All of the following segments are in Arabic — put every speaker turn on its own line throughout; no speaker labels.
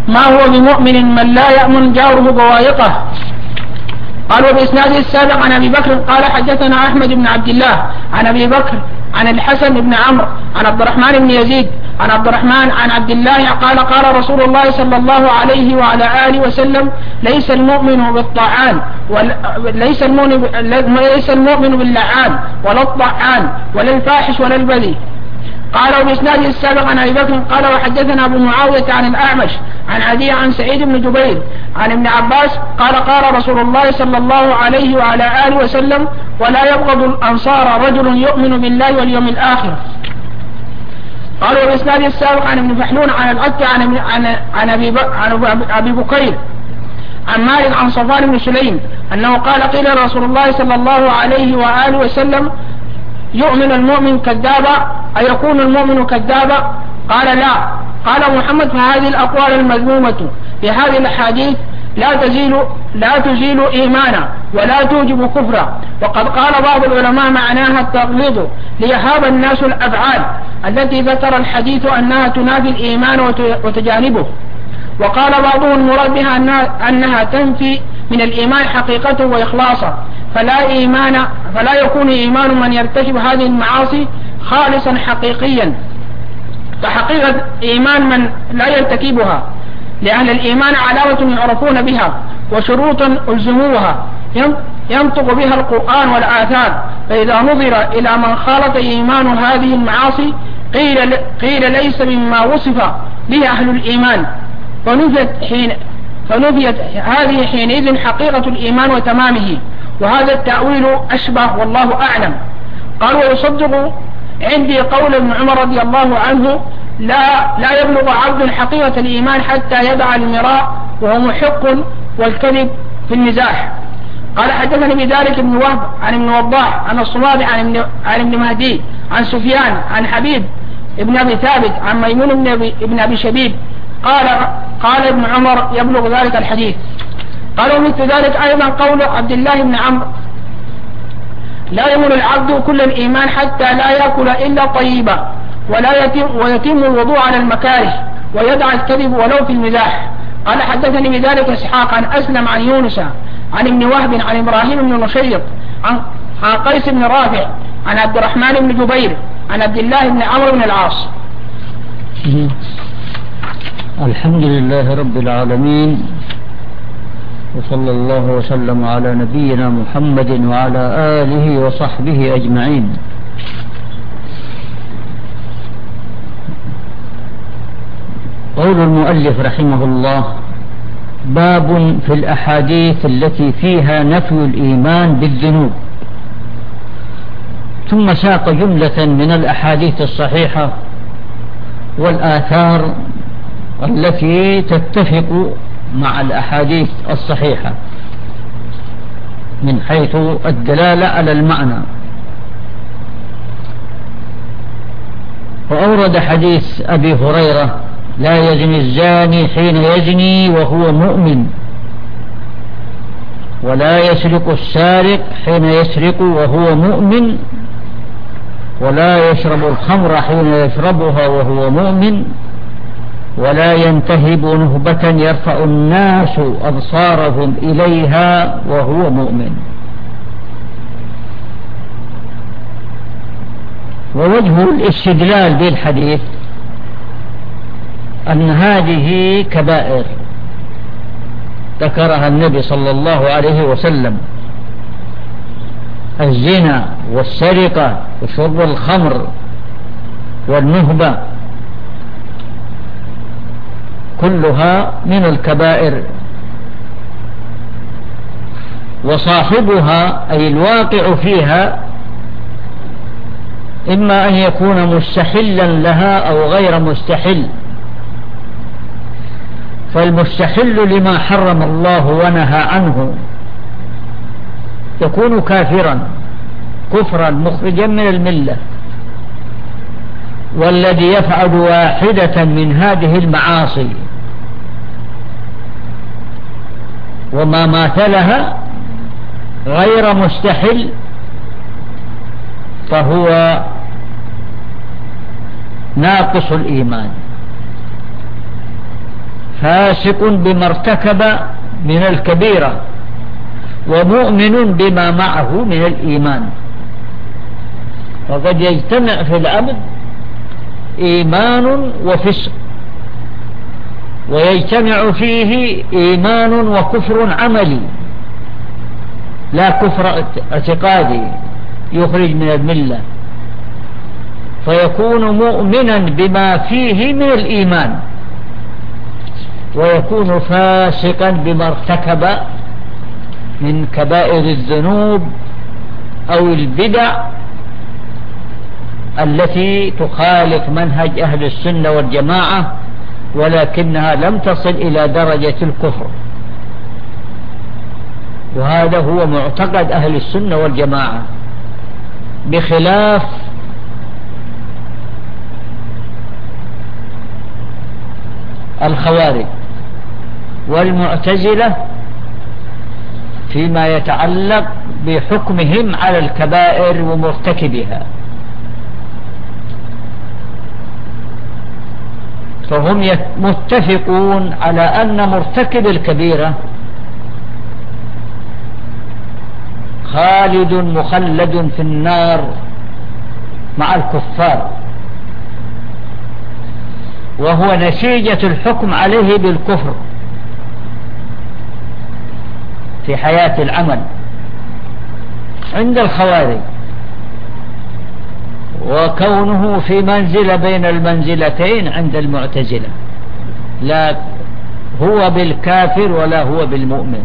ما هو بمؤمن من لا يأمن جاره بوائقه. قال وبإسناده السابق عن أبي بكر قال حدثنا أحمد بن عبد الله عن أبي بكر عن الحسن بن عمرو عن عبد الرحمن بن يزيد عن عبد الرحمن عن عبد الله قال قال رسول الله صلى الله عليه وعلى آله وسلم ليس المؤمن بالطاعان ليس المؤمن باللعان ولا الطاعان ولا الفاحش ولا البذيء. قال وبإسناده السابق عن أبي بكر قال وحدثنا أبو معاوية عن الأعمش عن عدي عن سعيد بن جبير عن ابن عباس قال قال رسول الله صلى الله عليه وعلى آله وسلم ولا يبغض الأنصار رجل يؤمن بالله واليوم الآخر. قال وبإسناده السابق عن ابن فحلون عن العتة عن أبي بكير عن مالك عن صفوان بن سليم أنه قال قيل رسول الله صلى الله عليه وآله وسلم يؤمن المؤمن كذابا أيكون المؤمن كذابا؟ قال لا. قال محمد فهذه الأقوال المذمومة في هذه الأحاديث لا تزيل إيمانا ولا توجب كفرا. وقد قال بعض العلماء معناها التغليظ ليهاب الناس الأفعال التي ذكر الحديث أنها تنافي الإيمان وتجانبه. وقال بعضهم المراد بها أنها تنفي من الإيمان حقيقته وإخلاصه فلا يكون إيمان من يرتكب هذه المعاصي خالصا حقيقيا فحقيقة إيمان من لا يرتكبها، لأن الإيمان علامة يعرفون بها وشروط ألزموها ينطق بها القرآن والآثار. فإذا نظر إلى من خالط إيمان هذه المعاصي قيل ليس مما وصف به أهل الإيمان فنفيت هذه حينئذ حقيقة الإيمان وتمامه. وهذا التأويل أشبه والله أعلم. قال ويصدق عندي قول ابن عمر رضي الله عنه لا يبلغ عبد حقيقة الإيمان حتى يدع المراء وهو محق والكذب في المزاح. قال حدثني بذلك ابن وهب عن ابن وضاح عن الصواب عن ابن مهدي عن سفيان عن حبيب ابن أبي ثابت عن ميمون ابن أبي شبيب قال ابن عمر يبلغ ذلك الحديث. قال ومثل ذلك أيضا قول عبد الله بن عمرو لا يمن العبد كل الإيمان حتى لا يأكل إلا طيبا ويتم الوضوء على المكاره ويدع الكذب ولو في المزاح. قال حدثني بذلك إسحاق عن أسلم عن يونس عن ابن وهب عن إبراهيم بن نشيط عن قيس بن رافع عن عبد الرحمن بن جبير عن عبد الله بن عمرو بن العاص.
الحمد لله رب العالمين وصلى الله وسلم على نبينا محمد وعلى آله وصحبه أجمعين. قول المؤلف رحمه الله باب في الأحاديث التي فيها نفي الإيمان بالذنوب، ثم ساق جملة من الأحاديث الصحيحة والآثار التي تتفق مع الأحاديث الصحيحة من حيث الدلالة على المعنى. وأورد حديث أبي هريرة لا يزني الزاني حين يزني وهو مؤمن، ولا يسرق السارق حين يسرق وهو مؤمن، ولا يشرب الخمر حين يشربها وهو مؤمن، ولا ينتهب نهبة يرفع الناس أبصارهم إليها وهو مؤمن. ووجه الاستدلال بالحديث أن هذه كبائر ذكرها النبي صلى الله عليه وسلم: الزنا والسرقة وشرب الخمر والنهبة كلها من الكبائر، وصاحبها أي الواقع فيها إما أن يكون مستحلا لها أو غير مستحل. فالمستحل لما حرم الله ونهى عنه يكون كافرا كفرا مخرجا من الملة، والذي يفعل واحدة من هذه المعاصي وما ماثلها غير مستحل فهو ناقص الإيمان. فاسق بما ارتكب من الكبيرة ومؤمن بما معه من الإيمان. فقد يجتمع في العبد إيمان وفسق، ويجتمع فيه إيمان وكفر عملي لا كفر اعتقادي يخرج من الملة، فيكون مؤمنا بما فيه من الإيمان ويكون فاسقا بما ارتكب من كبائر الذنوب أو البدع التي تخالف منهج أهل السنة والجماعة ولكنها لم تصل إلى درجة الكفر. وهذا هو معتقد أهل السنة والجماعة، بخلاف الخوارج والمعتزلة فيما يتعلق بحكمهم على الكبائر ومرتكبها. فهم متفقون على أن مرتكب الكبيرة خالد مخلد في النار مع الكفار، وهو نتيجة الحكم عليه بالكفر في حياة العمل عند الخوارج، وكونه في منزلة بين المنزلتين عند المعتزلة، لا هو بالكافر ولا هو بالمؤمن.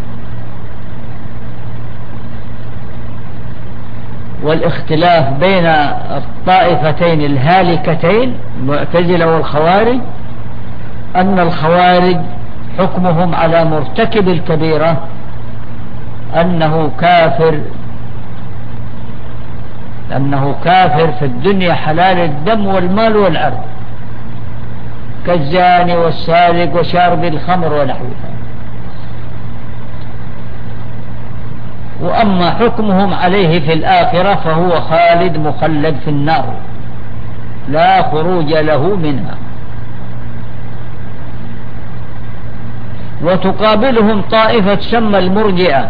والاختلاف بين الطائفتين الهالكتين المعتزلة والخوارج أن الخوارج حكمهم على مرتكب الكبيرة أنه كافر في الدنيا حلال الدم والمال والعرض كالزاني والسارق وشارب الخمر ونحوها. وأما حكمهم عليه في الآخرة فهو خالد مخلد في النار لا خروج له منها. وتقابلهم طائفة تسمى المرجئة،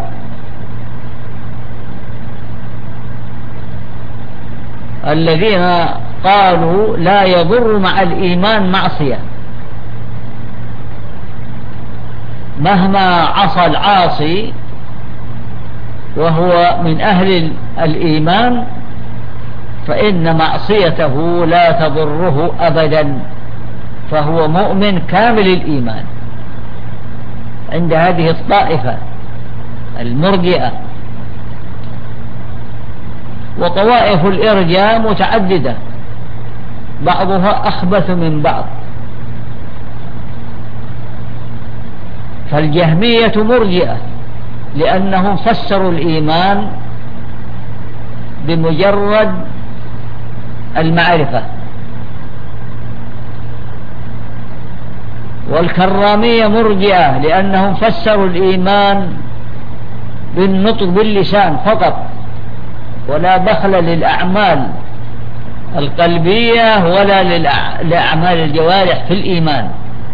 الذين قالوا لا يضر مع الإيمان معصية، مهما عصى العاصي وهو من أهل الإيمان فإن معصيته لا تضره أبدا، فهو مؤمن كامل الإيمان عند هذه الطائفة المرجئة. وطوائف الإرجاء متعددة بعضها أخبث من بعض، فالجهمية مرجئة لأنهم فسروا الإيمان بمجرد المعرفة، والكرامية مرجئة لأنهم فسروا الإيمان بالنطق باللسان فقط ولا دخل للأعمال القلبية ولا لأعمال الجوارح في الإيمان.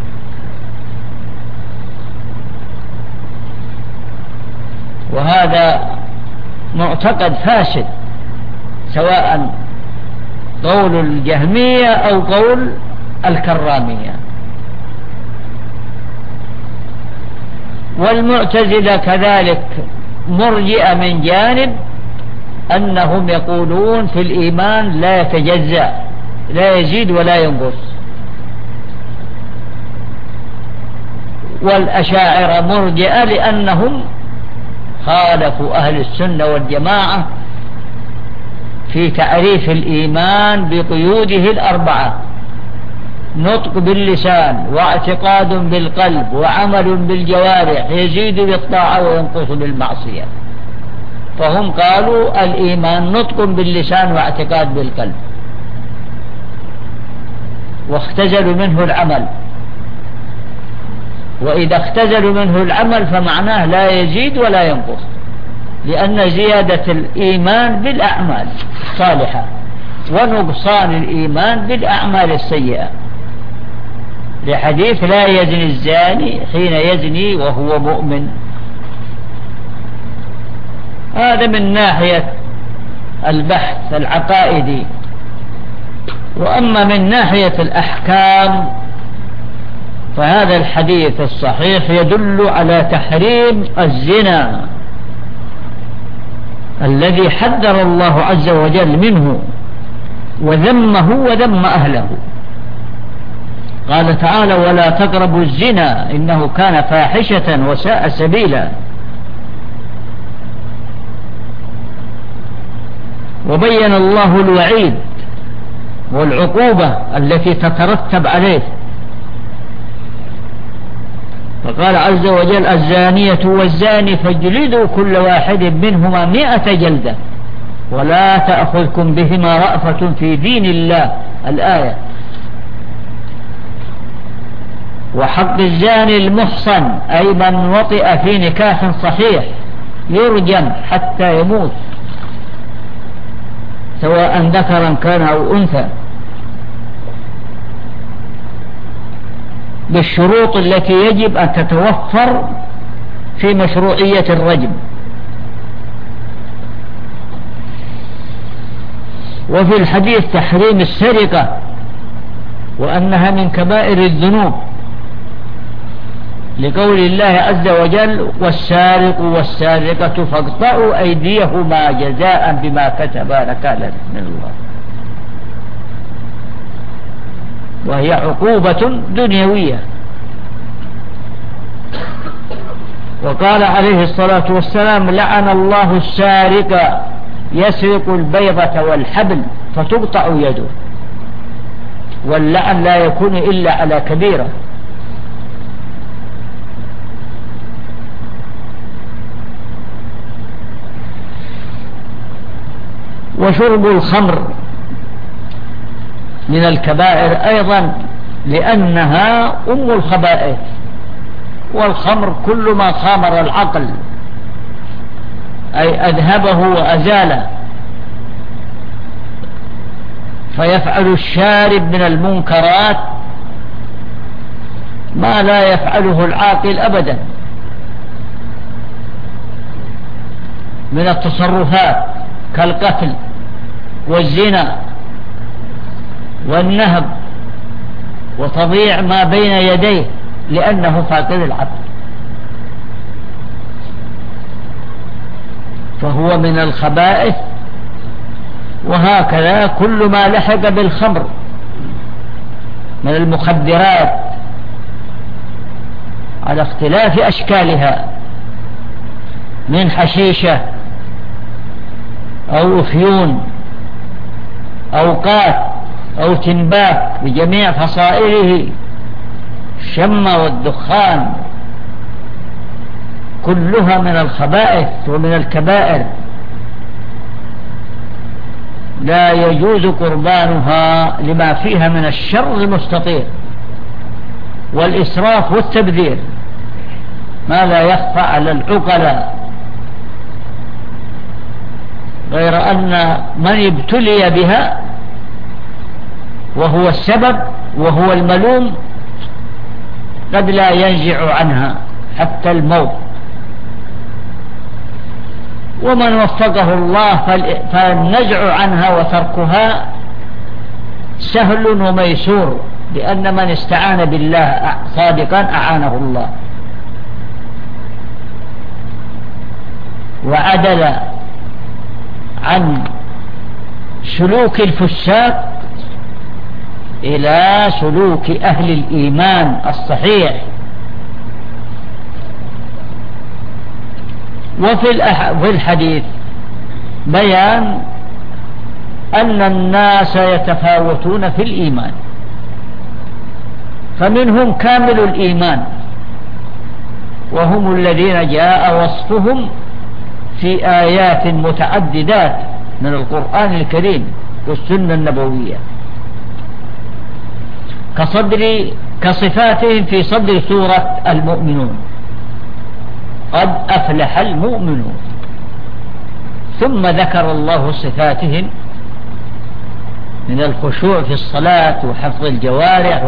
وهذا معتقد فاسد سواء قول الجهمية أو قول الكرامية. والمعتزلة كذلك مرجئة من جانب أنهم يقولون في الإيمان لا يتجزأ، لا يزيد ولا ينقص. والأشاعرة مرجئة لأنهم خالفوا أهل السنة والجماعة في تعريف الإيمان بقيوده الأربعة: نطق باللسان واعتقاد بالقلب وعمل بالجوارح يزيد بالطاعة وينقص بالمعصية. فهم قالوا الإيمان نطق باللسان واعتقاد بالقلب، واختزلوا منه العمل، وإذا اختزلوا منه العمل فمعناه لا يزيد ولا ينقص، لأن زيادة الإيمان بالأعمال الصالحة ونقصان الإيمان بالأعمال السيئة. لحديث لا يزني الزاني حين يزني وهو مؤمن. هذا من ناحية البحث العقائدي. وأما من ناحية الأحكام فهذا الحديث الصحيح يدل على تحريم الزنا الذي حذر الله عز وجل منه وذمه وذم أهله. قال تعالى: ولا تقربوا الزنا إنه كان فاحشة وساء سبيلا. وبين الله الوعيد والعقوبة التي تترتب عليه، فقال عز وجل: الزانية والزاني فاجلدوا كل واحد منهما 100 جلدة ولا تأخذكم بهما رأفة في دين الله. الآية. وحق الزاني المحصن أي من وطئ في نكاح صحيح يرجم حتى يموت سواء ذكرا كان أو أنثى بالشروط التي يجب أن تتوفر في مشروعية الرجم. وفي الحديث تحريم السرقة وأنها من كبائر الذنوب لقول الله عز وجل: والسارق والسارقة فاقطعوا أيديهما جزاء بما كسبا نكالا من الله. وهي عقوبة دنيوية. وقال عليه الصلاة والسلام: لعن الله السارق يسرق البيضة والحبل فتقطع يده. واللعن لا يكون إلا على كبيرة. وشرب الخمر من الكبائر أيضا لأنها أم الخبائث. والخمر كل ما خامر العقل أي أذهبه وأزاله، فيفعل الشارب من المنكرات ما لا يفعله العاقل أبدا من التصرفات كالقتل والزنا والنهب وتضييع ما بين يديه لأنه فاقد العقل، فهو من الخبائث. وهكذا كل ما لحق بالخمر من المخدرات على اختلاف أشكالها من حشيشة أو أفيون أو قات أو تنباك بجميع فصائله، الشم والدخان، كلها من الخبائث ومن الكبائر لا يجوز قربانها لما فيها من الشر المستطير والإسراف والتبذير ما لا يخفى على العقلاء، غير أن من ابتلي بها وهو السبب وهو الملوم قد لا ينزع عنها حتى الموت. ومن وفقه الله فالنزع عنها وتركها سهل وميسور، لأن من استعان بالله صادقا أعانه الله وعدل عن سلوك الفساق إلى سلوك أهل الإيمان الصحيح. وفي الحديث بيان أن الناس يتفاوتون في الإيمان، فمنهم كامل الإيمان وهم الذين جاء وصفهم في آيات متعددات من القرآن الكريم والسنة النبوية كصفاتهم في صدر سورة المؤمنون: قد أفلح المؤمنون. ثم ذكر الله صفاتهم من الخشوع في الصلاة وحفظ الجوارح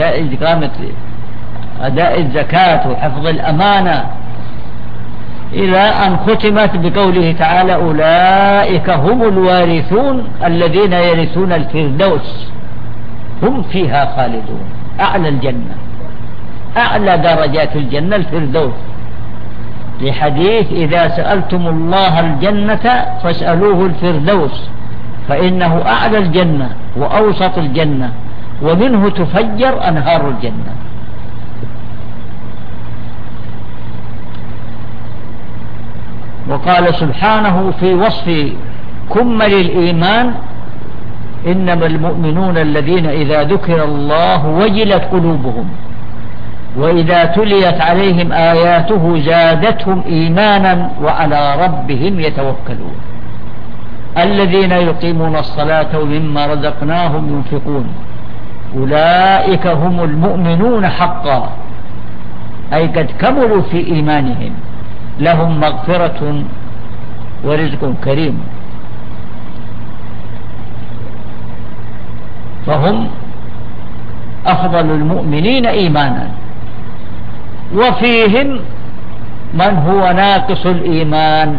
وأداء الزكاة وحفظ الأمانة، إلى أن ختمت بقوله تعالى: أولئك هم الوارثون الذين يرثون الفردوس هم فيها خالدون. أعلى الجنة، أعلى درجات الجنة الفردوس، لحديث: إذا سألتم الله الجنة فاسألوه الفردوس، فإنه أعلى الجنة وأوسط الجنة، ومنه تفجر أنهار الجنة. وقال سبحانه في وصف كمل الإيمان: إنما المؤمنون الذين إذا ذكر الله وجلت قلوبهم وإذا تليت عليهم آياته زادتهم إيمانا وعلى ربهم يتوكلون الذين يقيمون الصلاة ومما رزقناهم ينفقون أولئك هم المؤمنون حقا، أي قد كملوا في إيمانهم، لهم مغفرة ورزق كريم. فهم أفضل المؤمنين إيمانا. وفيهم من هو ناقص الإيمان.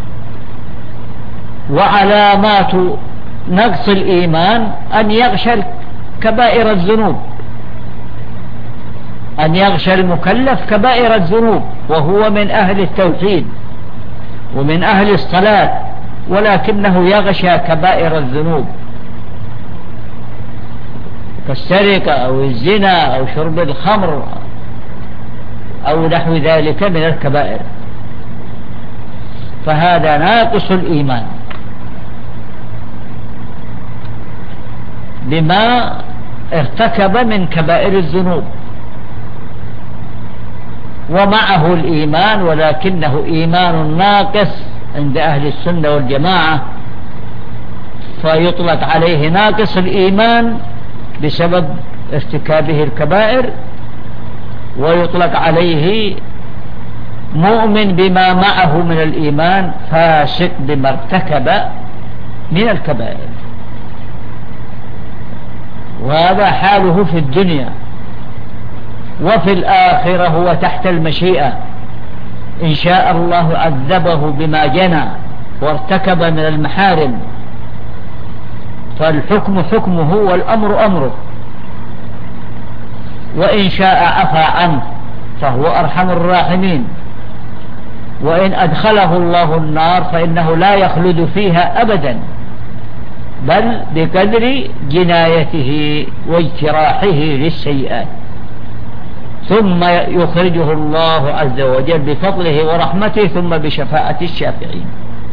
وعلامات نقص الإيمان أن يغشى كبائر الذنوب، أن يغشى المكلف كبائر الذنوب وهو من أهل التوحيد ومن أهل الصلاة، ولكنه يغشى كبائر الذنوب كالسرقة أو الزنا أو شرب الخمر أو نحو ذلك من الكبائر، فهذا ناقص الإيمان بما ارتكب من كبائر الذنوب، ومعه الإيمان ولكنه إيمان ناقص عند أهل السنة والجماعة، فيطلق عليه ناقص الإيمان بسبب ارتكابه الكبائر، ويطلق عليه مؤمن بما معه من الإيمان فاسق بما ارتكب من الكبائر. وهذا حاله في الدنيا. وفي الآخرة هو تحت المشيئة، إن شاء الله عذبه بما جنى وارتكب من المحارم، فالحكم حكمه والأمر أمره، وإن شاء عفى عنه فهو أرحم الراحمين، وإن أدخله الله النار فإنه لا يخلد فيها أبدا، بل بقدر جنايته واجتراحه للسيئات، ثم يخرجه الله عز وجل بفضله ورحمته ثم بشفاعة الشافعين.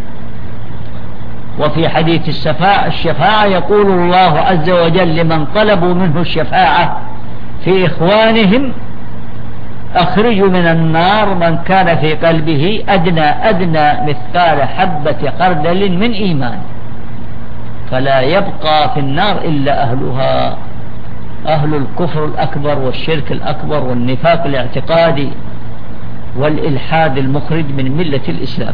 وفي حديث الشفاعة يقول الله عز وجل لمن طلبوا منه الشفاعة في إخوانهم: أخرجوا من النار من كان في قلبه أدنى مثقال حبة خردل من إيمان، فلا يبقى في النار إلا أهلها، أهل الكفر الأكبر والشرك الأكبر والنفاق الاعتقادي والإلحاد المخرج من ملة الإسلام.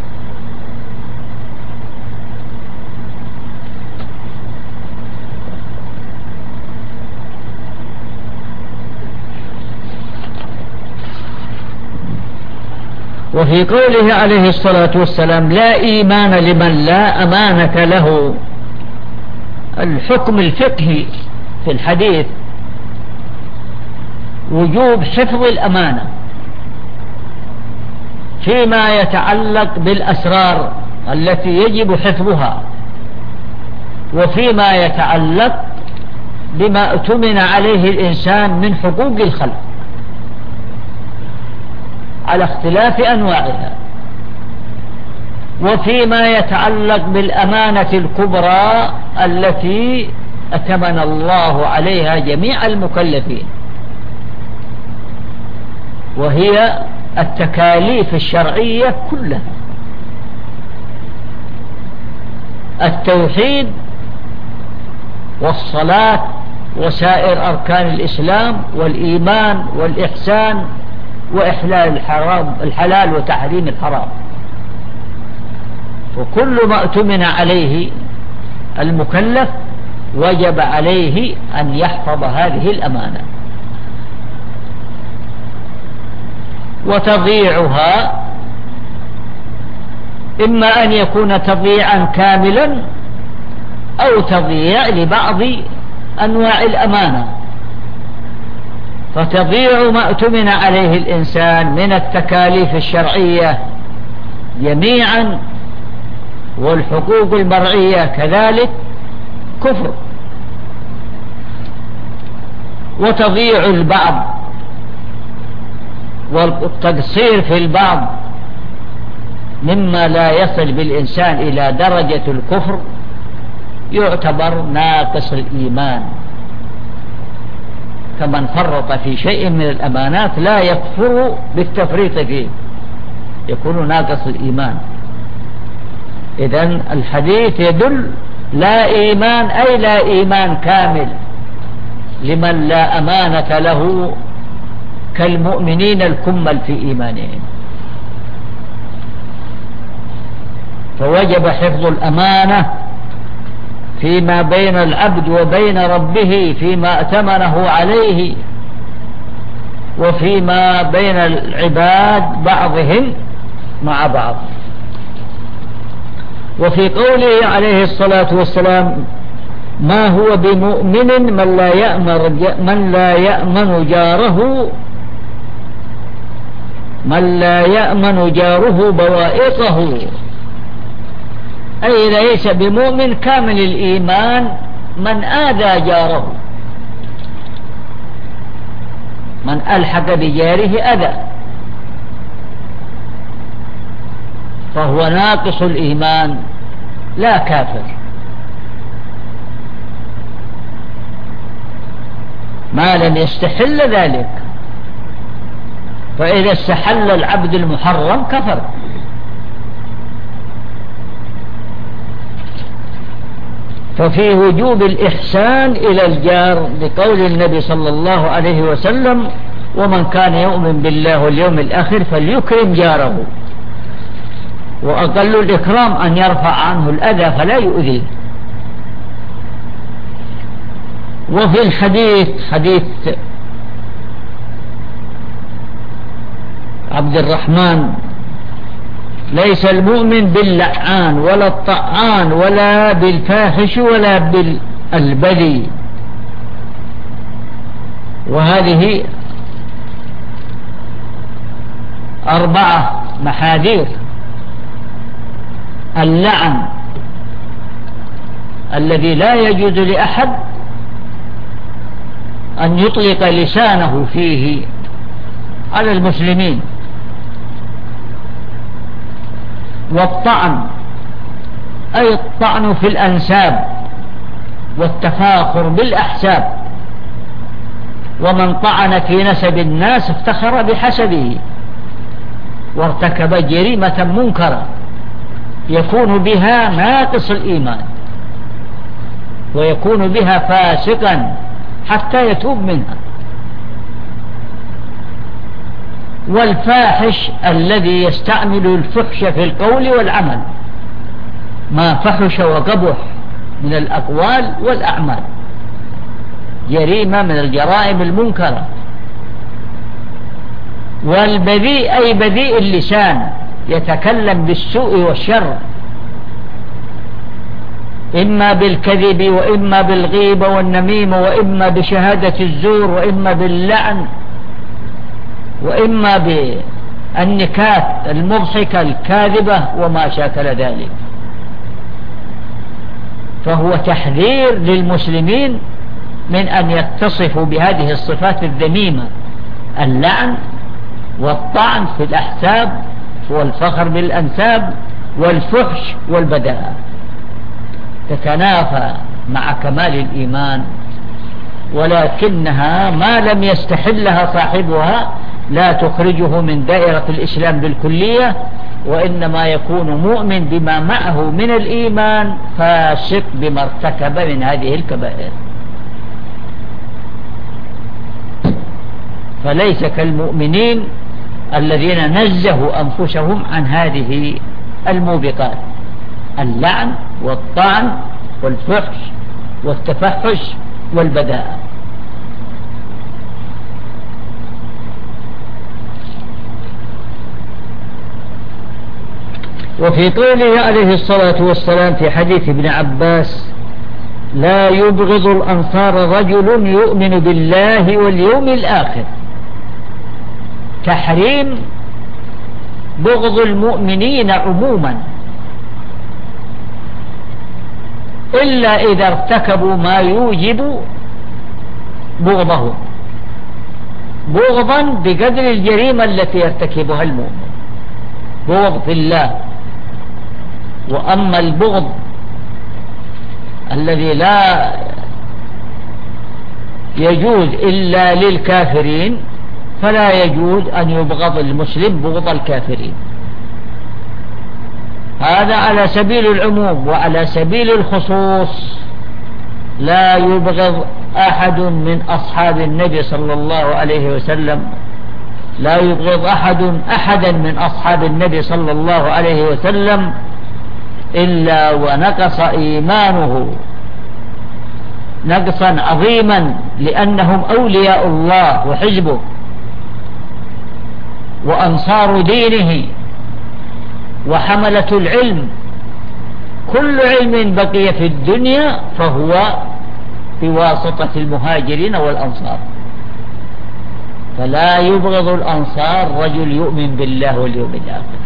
وفي قوله عليه الصلاة والسلام: لا إيمان لمن لا أمانة له، الحكم الفقهي في الحديث وجوب حفظ الأمانة فيما يتعلق بالأسرار التي يجب حفظها، وفيما يتعلق بما اؤتمن عليه الإنسان من حقوق الخلق على اختلاف أنواعها، وفيما يتعلق بالأمانة الكبرى التي أتمن الله عليها جميع المكلفين، وهي التكاليف الشرعية كلها: التوحيد والصلاة وسائر أركان الإسلام والإيمان والإحسان وإحلال الحلال وتحريم الحرام. وكل ما اؤتمن عليه المكلف وجب عليه أن يحفظ هذه الأمانة، وتضييعها إما أن يكون تضييعا كاملا أو تضييع لبعض أنواع الأمانة. فتضيع ما اؤتمن عليه الإنسان من التكاليف الشرعية جميعا والحقوق المرعية كذلك كفر. وتضييع البعض والتقصير في البعض مما لا يصل بالإنسان إلى درجة الكفر يعتبر ناقص الإيمان، كمن فرط في شيء من الأمانات لا يكفر بالتفريط فيه، يكون ناقص الإيمان. إذن الحديث يدل لا إيمان أي لا إيمان كامل لمن لا أمانة له كالمؤمنين الكمل في إيمانهم. فوجب حفظ الأمانة فيما بين العبد وبين ربه، فيما ائتمنه عليه، وفيما بين العباد بعضهم مع بعض. وفي قوله عليه الصلاة والسلام: ما هو بمؤمن من لا يأمن جاره بوائقه، أي ليس بمؤمن كامل الإيمان من آذى جاره، من ألحق بجاره أذى، فهو ناقص الإيمان لا كافر. ما لم يستحل ذلك، فإذا استحل العبد المحرم كفر. ففي وجوب الإحسان إلى الجار لقول النبي صلى الله عليه وسلم: ومن كان يؤمن بالله واليوم الآخر فليكرم جاره. وأقل الإكرام أن يرفع عنه الأذى فلا يؤذيه. وفي الحديث حديث عبد الرحمن: ليس المؤمن باللعان ولا الطعان ولا بالفاحش ولا بالبذي. وهذه 4 محاذير. اللعن الذي لا يجوز لأحد أن يطلق لسانه فيه على المسلمين. والطعن أي الطعن في الأنساب والتفاخر بالأحساب، ومن طعن في نسب الناس افتخر بحسبه وارتكب جريمة منكرة يكون بها ناقص الإيمان، ويكون بها فاسقا حتى يتوب منها. والفاحش الذي يستعمل الفحش في القول والعمل، ما فحش وقبح من الأقوال والأعمال، جريمة من الجرائم المنكرة. والبذيء أي بذيء اللسان، يتكلم بالسوء والشر، إما بالكذب وإما بالغيبة والنميمة وإما بشهادة الزور وإما باللعن وإما بالنكات المضحكة الكاذبة وما شاكل ذلك. فهو تحذير للمسلمين من أن يتصفوا بهذه الصفات الذميمة: اللعن والطعن في الأحساب والفخر بالأنساب والفحش والبذاءة، تتنافى مع كمال الإيمان، ولكنها ما لم يستحلها صاحبها لا تخرجه من دائرة الإسلام بالكلية، وإنما يكون مؤمن بما معه من الإيمان فاسق بما ارتكب من هذه الكبائر. فليس كالمؤمنين الذين نزهوا أنفسهم عن هذه الموبقات: اللعن والطعن والفحش والتفحش والبداءة. وفي قوله عليه الصلاة والسلام في حديث ابن عباس: لا يبغض الأنصار رجل يؤمن بالله واليوم الآخر، تحريم بغض المؤمنين عموما إلا إذا ارتكبوا ما يوجب بغضهم، بغضا بقدر الجريمة التي يرتكبها المؤمن، بغض في الله. وأما البغض الذي لا يجوز إلا للكافرين فلا يجوز أن يبغض المسلم بغض الكافرين، هذا على سبيل العموم. وعلى سبيل الخصوص لا يبغض أحد من أصحاب النبي صلى الله عليه وسلم، لا يبغض أحدا من أصحاب النبي صلى الله عليه وسلم إلا ونقص إيمانه نقصا عظيما، لأنهم أولياء الله وحزبه وأنصار دينه وحملة العلم. كل علم بقي في الدنيا فهو بواسطة المهاجرين والأنصار، فلا يبغض الأنصار رجل يؤمن بالله واليوم الآخر.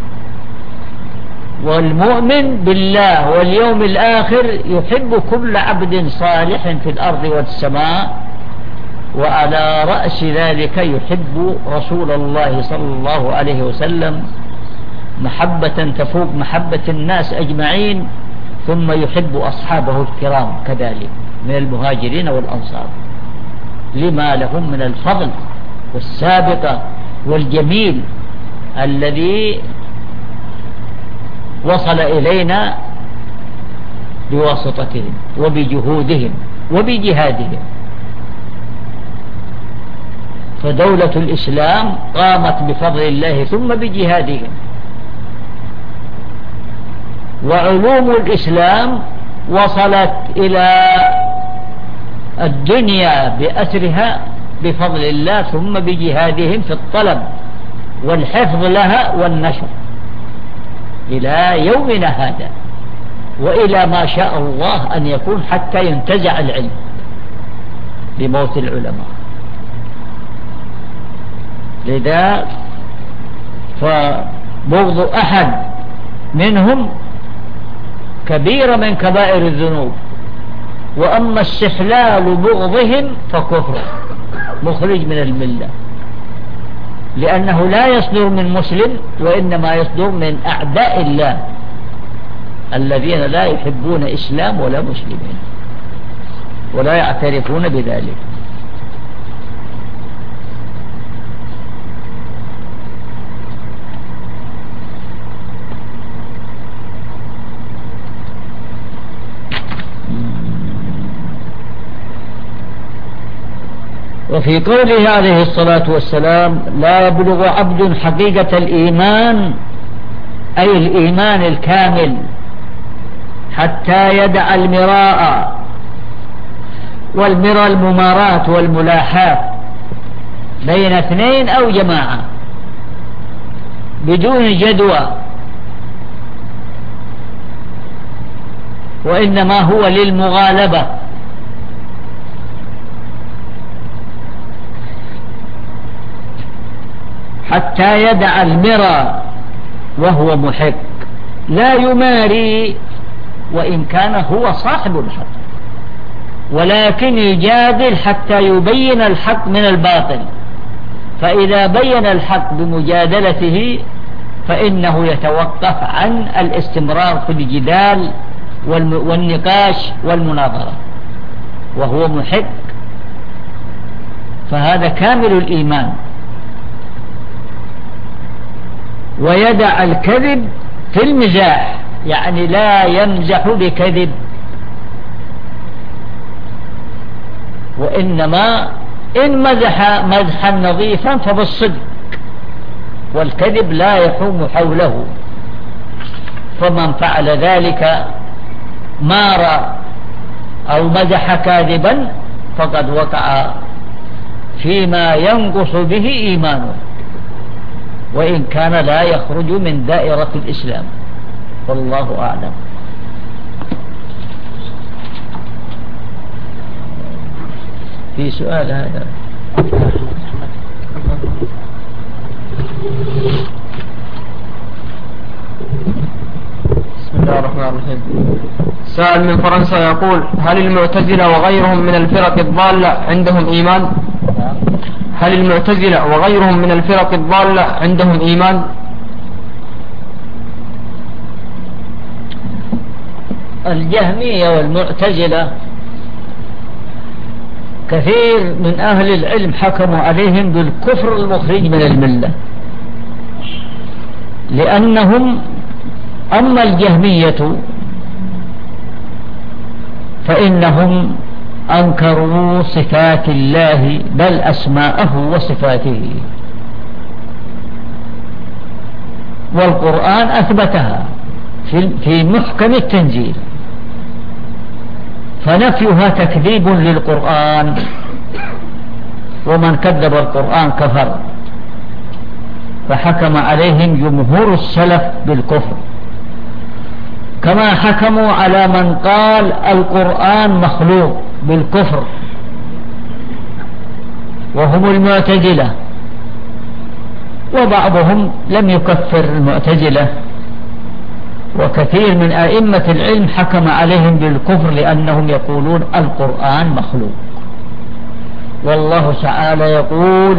والمؤمن بالله واليوم الآخر يحب كل عبد صالح في الأرض والسماء، وعلى رأس ذلك يحب رسول الله صلى الله عليه وسلم محبة تفوق محبة الناس أجمعين، ثم يحب أصحابه الكرام كذلك من المهاجرين والأنصار لما لهم من الفضل والسابقة والجميل الذي وصل إلينا بواسطتهم وبجهودهم وبجهادهم. فدولة الإسلام قامت بفضل الله ثم بجهادهم، وعلوم الإسلام وصلت إلى الدنيا بأسرها بفضل الله ثم بجهادهم في الطلب والحفظ لها والنشر إلى يومنا هذا، وإلى ما شاء الله أن يكون حتى ينتزع العلم بموت العلماء. لذا فبغض أحد منهم كبيرة من كبائر الذنوب، وأما استحلال بغضهم فكفر مخرج من الملة، لأنه لا يصدر من مسلم وإنما يصدر من أعداء الله الذين لا يحبون إسلام ولا مسلمين ولا يعترفون بذلك. وفي قوله عليه الصلاة والسلام: لا يبلغ عبد حقيقة الإيمان أي الإيمان الكامل حتى يدع المراء، والمراء المماراة والملاحاة بين اثنين أو جماعة بدون جدوى، وإنما هو للمغالبة، حتى يدع المراء وهو محق، لا يماري وإن كان هو صاحب الحق، ولكن يجادل حتى يبين الحق من الباطل. فإذا بين الحق بمجادلته فإنه يتوقف عن الاستمرار في الجدال والنقاش والمناظرة وهو محق، فهذا كامل الإيمان. ويدع الكذب في المزاح، يعني لا يمزح بكذب، وإنما إن مزح مزحا نظيفا فبالصدق، والكذب لا يحوم حوله. فمن فعل ذلك مار أو مزح كاذبا فقد وقع فيما ينقص به إيمانه، وإن كان لا يخرج من دائرة الإسلام، والله أعلم. في سؤال هذا؟
بسم الله الرحمن الرحيم. سائل من فرنسا يقول: هل المعتزلة وغيرهم من الفرق الضالة عندهم إيمان؟ هل المعتزلة وغيرهم من الفرق الضالة عندهم إيمان؟
الجهمية والمعتزلة كثير من أهل العلم حكموا عليهم بالكفر المخرج من الملة، لأنهم أما الجهمية فإنهم أنكروا صفات الله بل أسماءه وصفاته، والقرآن أثبتها في محكم التنزيل، فنفيها تكذيب للقرآن، ومن كذب القرآن كفر، فحكم عليهم جمهور السلف بالكفر، كما حكموا على من قال القرآن مخلوق بالكفر وهم المعتزلة، وبعضهم لم يكفر المعتزلة، وكثير من أئمة العلم حكم عليهم بالكفر لأنهم يقولون القرآن مخلوق. والله تعالى يقول: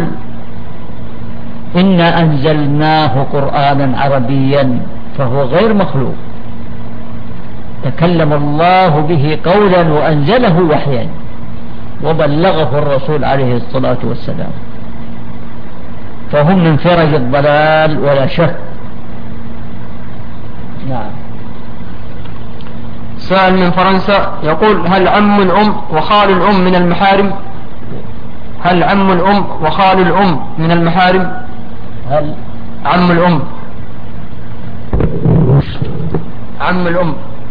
إنا أنزلناه قرآنا عربيا فهو غير مخلوق، تكلم الله به قولا وأنزله وحيا وبلغه الرسول عليه الصلاة والسلام، فهم من فرج الضلال ولا شك. نعم.
سائل من فرنسا يقول: هل عم الأم وخال الأم من المحارم؟ هل عم الأم وخال الأم من المحارم؟
هل
عم الأم عم الأم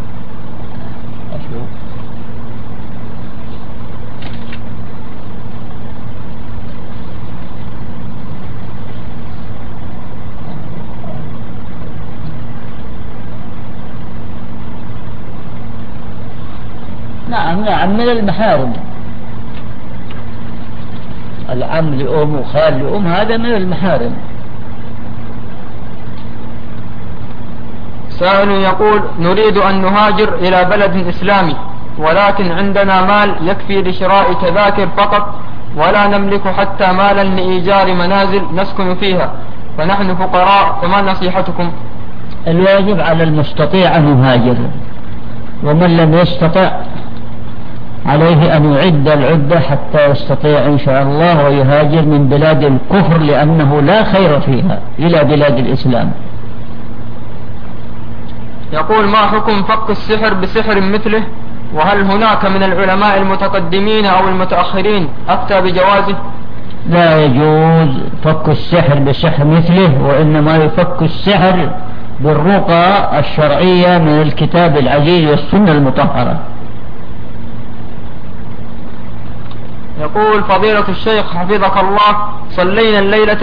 نعم من المحارم، العم لأم وخال لأم هذا من المحارم.
سائل يقول: نريد أن نهاجر إلى بلد إسلامي، ولكن عندنا مال يكفي لشراء تذاكر فقط، ولا نملك حتى مالا لإيجار منازل نسكن فيها، فنحن فقراء، فما نصيحتكم؟
الواجب على المستطيع أن يهاجر، ومن لم يستطع عليه أن يعد العدة حتى يستطيع إن شاء الله ويهاجر من بلاد الكفر، لأنه لا خير فيها، إلى بلاد الإسلام.
يقول: ما حكم فك السحر بسحر مثله؟ وهل هناك من العلماء المتقدمين أو المتأخرين أفتى بجوازه؟
لا يجوز فك السحر بسحر مثله، وإنما يفك السحر بالرقى الشرعية من الكتاب العزيز والسنة المطهرة.
يقول: فضيلة الشيخ حفظك الله، صلينا الليلة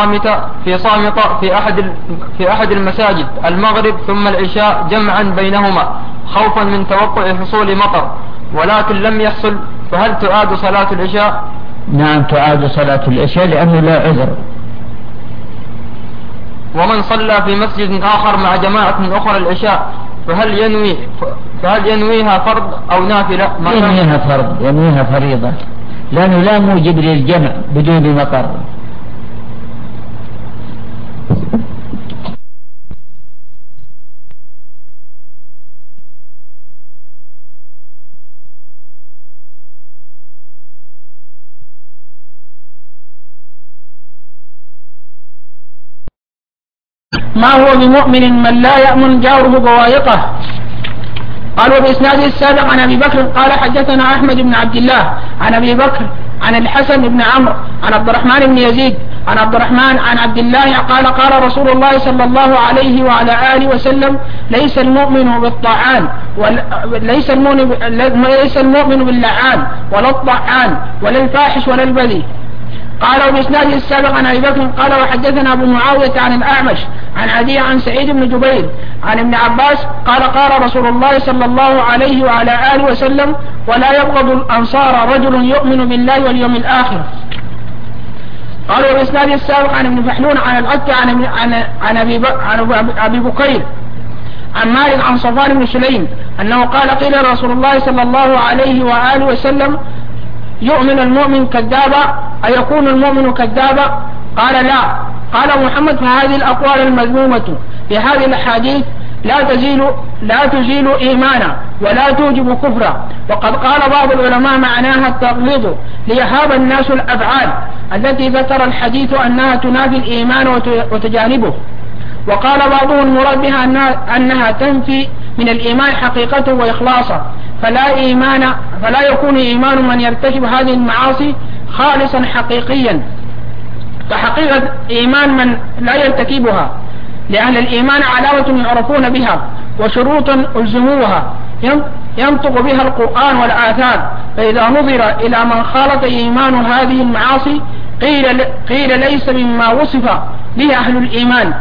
في أحد المساجد المغرب ثم العشاء جمعا بينهما خوفا من توقع حصول مطر، ولكن لم يحصل، فهل تعاد صلاة العشاء؟
نعم تعاد صلاة العشاء لأنه لا عذر.
ومن صلى في مسجد آخر مع جماعة من أخرى العشاء فهل ينويها فرض أو نافلة؟
ينويها فرض، ينويها فريضة، لأنه لا موجب للجمع بدون مطر.
ما هو بمؤمن من لا يأمن جاره بوائقه. قال: وبإسناده السابق عن أبي بكر قال: حدثنا أحمد بن عبد الله عن أبي بكر عن الحسن بن عمرو عن عبد الرحمن بن يزيد عن عبد الرحمن عن عبد الله قال: قال رسول الله صلى الله عليه وعلى آله وسلم: ليس المؤمن بالطاعان ليس المؤمن باللعان ولا الطعان ولا الفاحش ولا البذيء. قال بإسناده السابق عن أبي بكر قال وحدثنا أبو معاوية عن الأعمش عن عدي عن سعيد بن جبير عن ابن عباس قال قال رسول الله صلى الله عليه وعلى آله وسلم ولا يبغض الأنصار رجل يؤمن بالله واليوم الآخر. قال وبإسناده السابق عن ابن فحلون عن العتة عن أبي بكير عن مالك عن صفوان بن سليم أنه قال قيل رسول الله صلى الله عليه وآله وسلم يؤمن المؤمن كذابا أيكون المؤمن كذابا؟ قال لا. قال محمد فهذه الأقوال المذمومة في هذه الأحاديث لا تزيل إيمانا ولا توجب كفرا. وقد قال بعض العلماء معناها التغليظ ليهاب الناس الأفعال التي ذكر الحديث أنها تنافي الإيمان وتجانبه. وقال بعضهم المراد بها أنها تنفي من الإيمان حقيقته وإخلاصه فلا يكون إيمان من يرتكب هذه المعاصي خالصا حقيقيا كحقيقة إيمان من لا يرتكبها، لأن الإيمان علامة يعرفون بها وشروطا ألزموها ينطق بها القرآن والآثار. فإذا نظر إلى من خالط إيمان هذه المعاصي قيل ليس مما وصف به أهل الإيمان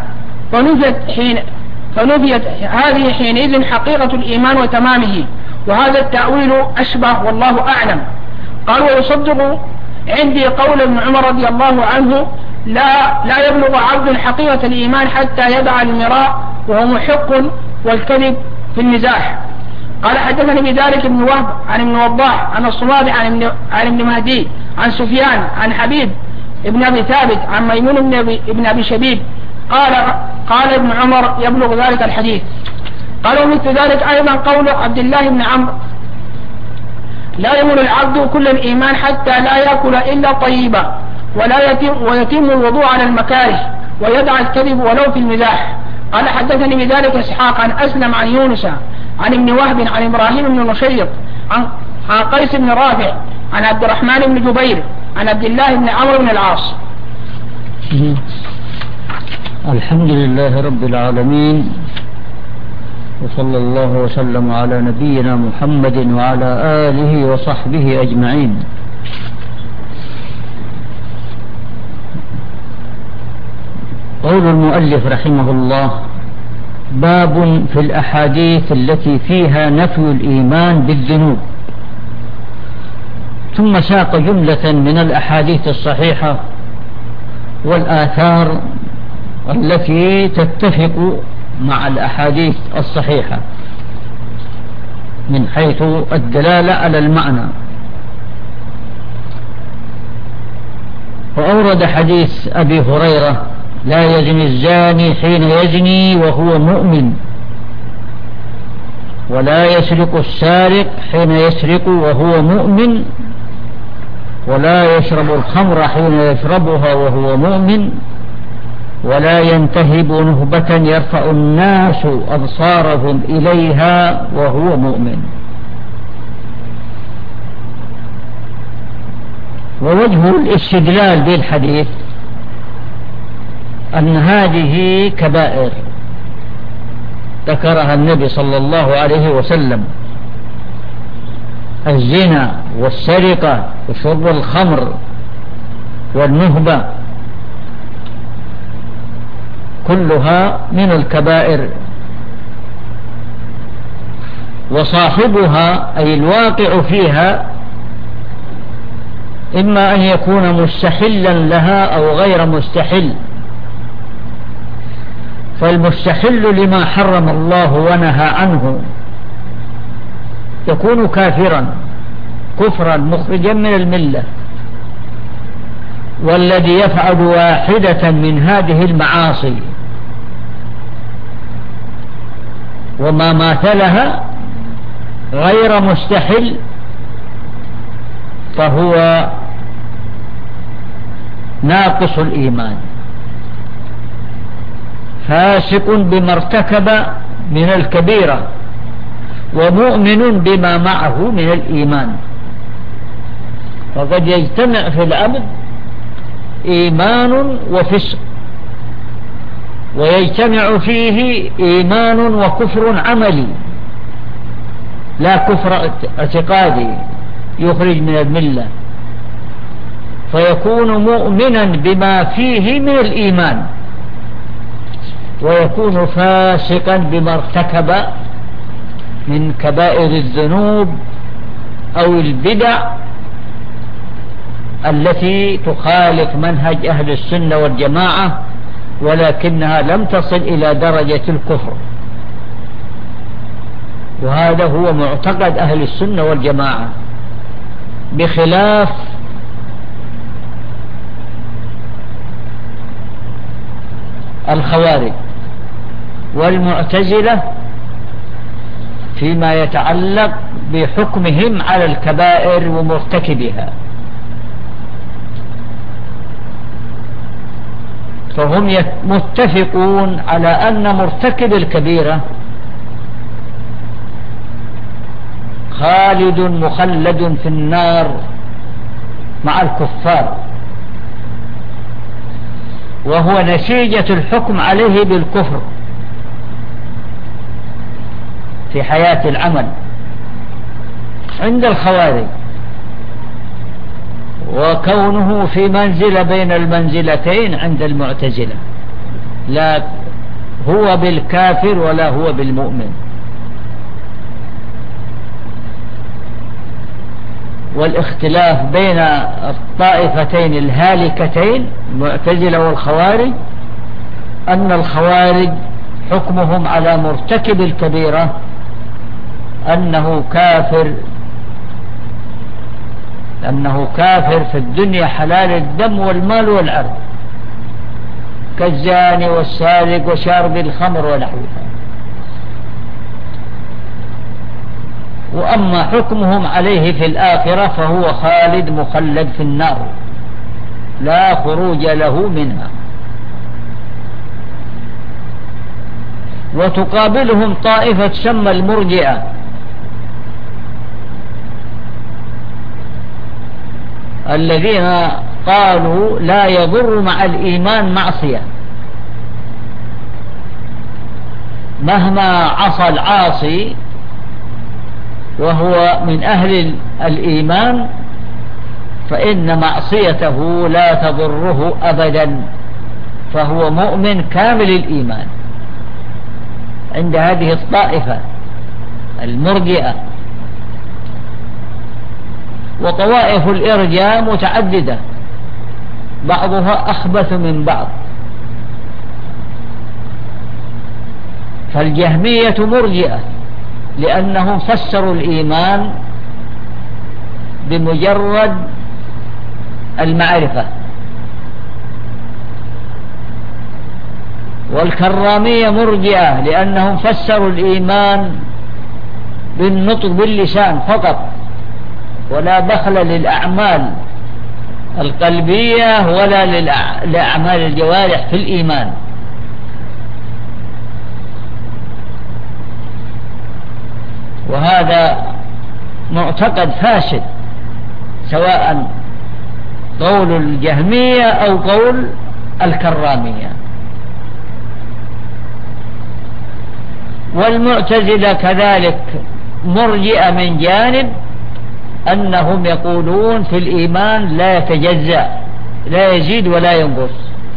فنفيت هذه حينئذ حقيقة الإيمان وتمامه. وهذا التأويل أشبه والله أعلم. قال ويصدق عندي قول ابن عمر رضي الله عنه لا يبلغ عبد حقيقة الإيمان حتى يدع المراء وهو محق والكذب في المزاح. قال حدثني بذلك ابن وهب عن ابن وضاح عن الصواب عن ابن مهدي عن سفيان عن حبيب ابن أبي ثابت عن ميمون ابن أبي شبيب قال ابن عمر يبلغ ذلك الحديث. قال ومثل ذلك أيضا قول عبد الله بن عمرو لا يمل العبد كل الإيمان حتى لا يأكل إلا طيبا ويتم الوضوء على المكاره ويدع الكذب ولو في المزاح. قال حدثني بذلك إسحاق عن أسلم عن يونس عن ابن وهب عن إبراهيم بن نشيط عن قيس بن رافع عن عبد الرحمن بن جبير عن عبد الله بن عمرو بن العاص.
الحمد لله رب العالمين وصلى الله وسلم على نبينا محمد وعلى آله وصحبه أجمعين. قول المؤلف رحمه الله باب في الأحاديث التي فيها نفي الإيمان بالذنوب، ثم ساق جملة من الأحاديث الصحيحة والآثار التي تتفق مع الأحاديث الصحيحة من حيث الدلالة على المعنى. وأورد حديث أبي هريرة لا يزني الزاني حين يزني وهو مؤمن، ولا يسرق السارق حين يسرق وهو مؤمن، ولا يشرب الخمر حين يشربها وهو مؤمن، ولا ينتهب نهبة يرفع الناس أبصارهم إليها وهو مؤمن. ووجه الاستدلال بالحديث أن هذه كبائر ذكرها النبي صلى الله عليه وسلم: الزنا والسرقة وشرب الخمر والنهبة كلها من الكبائر، وصاحبها أي الواقع فيها إما أن يكون مستحلا لها أو غير مستحل. فالمستحل لما حرم الله ونهى عنه يكون كافرا كفرا مخرجا من الملة، والذي يفعل واحدة من هذه المعاصي وما ماثلها غير مستحل فهو ناقص الإيمان، فاسق بما ارتكب من الكبيرة ومؤمن بما معه من الإيمان. فقد يجتمع في العبد إيمان وفسق، ويجتمع فيه إيمان وكفر عملي، لا كفر اعتقادي يخرج من الملة، فيكون مؤمنا بما فيه من الإيمان، ويكون فاسقا بما ارتكب من كبائر الذنوب أو البدع التي تخالف منهج أهل السنة والجماعة، ولكنها لم تصل إلى درجة الكفر. وهذا هو معتقد أهل السنة والجماعة، بخلاف الخوارج والمعتزلة فيما يتعلق بحكمهم على الكبائر ومرتكبها. فهم متفقون على أن مرتكب الكبيرة خالد مخلد في النار مع الكفار، وهو نتيجة الحكم عليه بالكفر في حياة العمل عند الخوارج، وكونه في منزلة بين المنزلتين عند المعتزلة، لا هو بالكافر ولا هو بالمؤمن. والاختلاف بين الطائفتين الهالكتين المعتزلة والخوارج أن الخوارج حكمهم على مرتكب الكبيرة أنه كافر في الدنيا حلال الدم والمال والعرض، كالزاني والسارق وشارب الخمر ونحوها. وأما حكمهم عليه في الآخرة فهو خالد مخلد في النار لا خروج له منها. وتقابلهم طائفة تسمى المرجئة، الذين قالوا لا يضر مع الإيمان معصية، مهما عصى العاصي وهو من أهل الإيمان فإن معصيته لا تضره أبدا، فهو مؤمن كامل الإيمان عند هذه الطائفة المرجئة. وطوائف الإرجاء متعددة بعضها أخبث من بعض، فالجهمية مرجئة لأنهم فسروا الإيمان بمجرد المعرفة، والكرامية مرجئة لأنهم فسروا الإيمان بالنطق باللسان فقط، ولا دخل للأعمال القلبية ولا لأعمال الجوارح في الإيمان. وهذا معتقد فاسد، سواء قول الجهمية أو قول الكرامية. والمعتزلة كذلك مرجئة من جانب أنهم يقولون في الإيمان لا يتجزأ، لا يزيد ولا ينقص.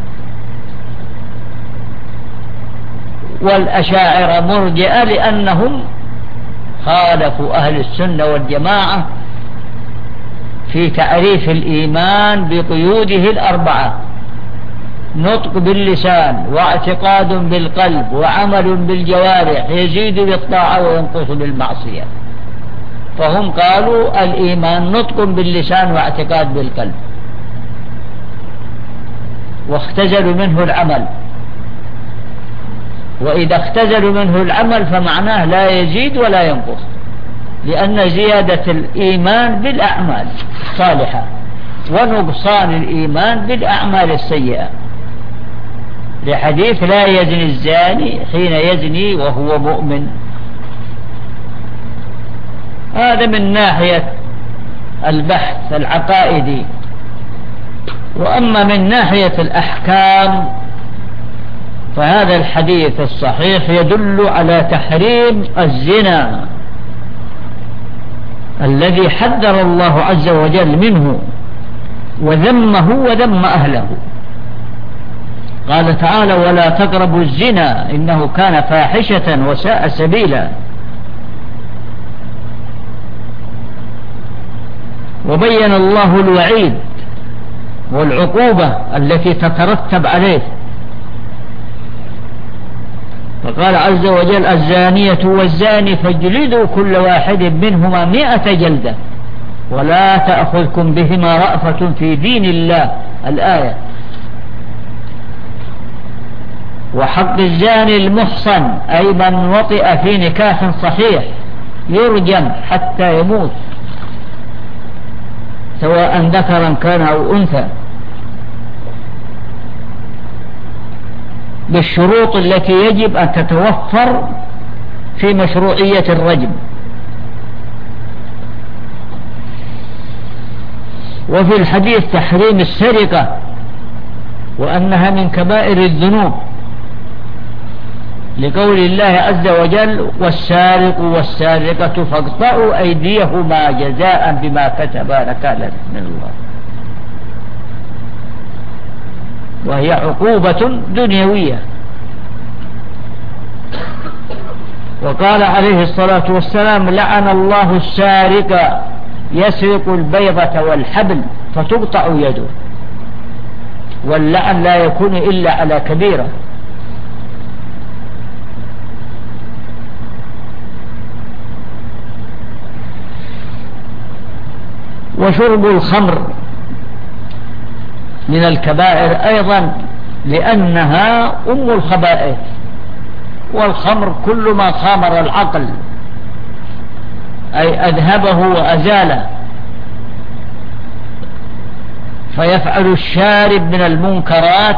والأشاعرة مرجئة لأنهم خالفوا أهل السنة والجماعة في تعريف الإيمان بقيوده الأربعة: نطق باللسان، واعتقاد بالقلب، وعمل بالجوارح، يزيد بالطاعة وينقص بالمعصية. فهم قالوا الإيمان نطق باللسان واعتقاد بالقلب، واختزلوا منه العمل. وإذا اختزلوا منه العمل فمعناه لا يزيد ولا ينقص، لأن زيادة الإيمان بالأعمال الصالحة ونقصان الإيمان بالأعمال السيئة، لحديث لا يزني الزاني حين يزني وهو مؤمن. هذا من ناحية البحث العقائدي. وأما من ناحية الأحكام فهذا الحديث الصحيح يدل على تحريم الزنا الذي حذر الله عز وجل منه وذمه وذم أهله. قال تعالى: ولا تقربوا الزنا إنه كان فاحشة وساء سبيلا. وبين الله الوعيد والعقوبة التي تترتب عليه، فقال عز وجل: الزانية والزاني فاجلدوا كل واحد منهما 100 جلدة ولا تأخذكم بهما رأفة في دين الله. الآية. وحق الزاني المحصن أي من وطئ في نكاح صحيح يرجم حتى يموت، سواء ذكرا كان أو أنثى، بالشروط التي يجب أن تتوفر في مشروعية الرجم. وفي الحديث تحريم السرقة وأنها من كبائر الذنوب، لقول الله عز وجل: والسارق والسارقة فاقطعوا أيديهما جزاء بما كسبا نكالا من الله. وهي عقوبة دنيوية. وقال عليه الصلاة والسلام: لعن الله السارق يسرق البيضة والحبل فتقطع يده. واللعن لا يكون إلا على كبيرة. وشرب الخمر من الكبائر أيضا، لأنها أم الخبائث. والخمر كل ما خامر العقل أي أذهبه وأزاله، فيفعل الشارب من المنكرات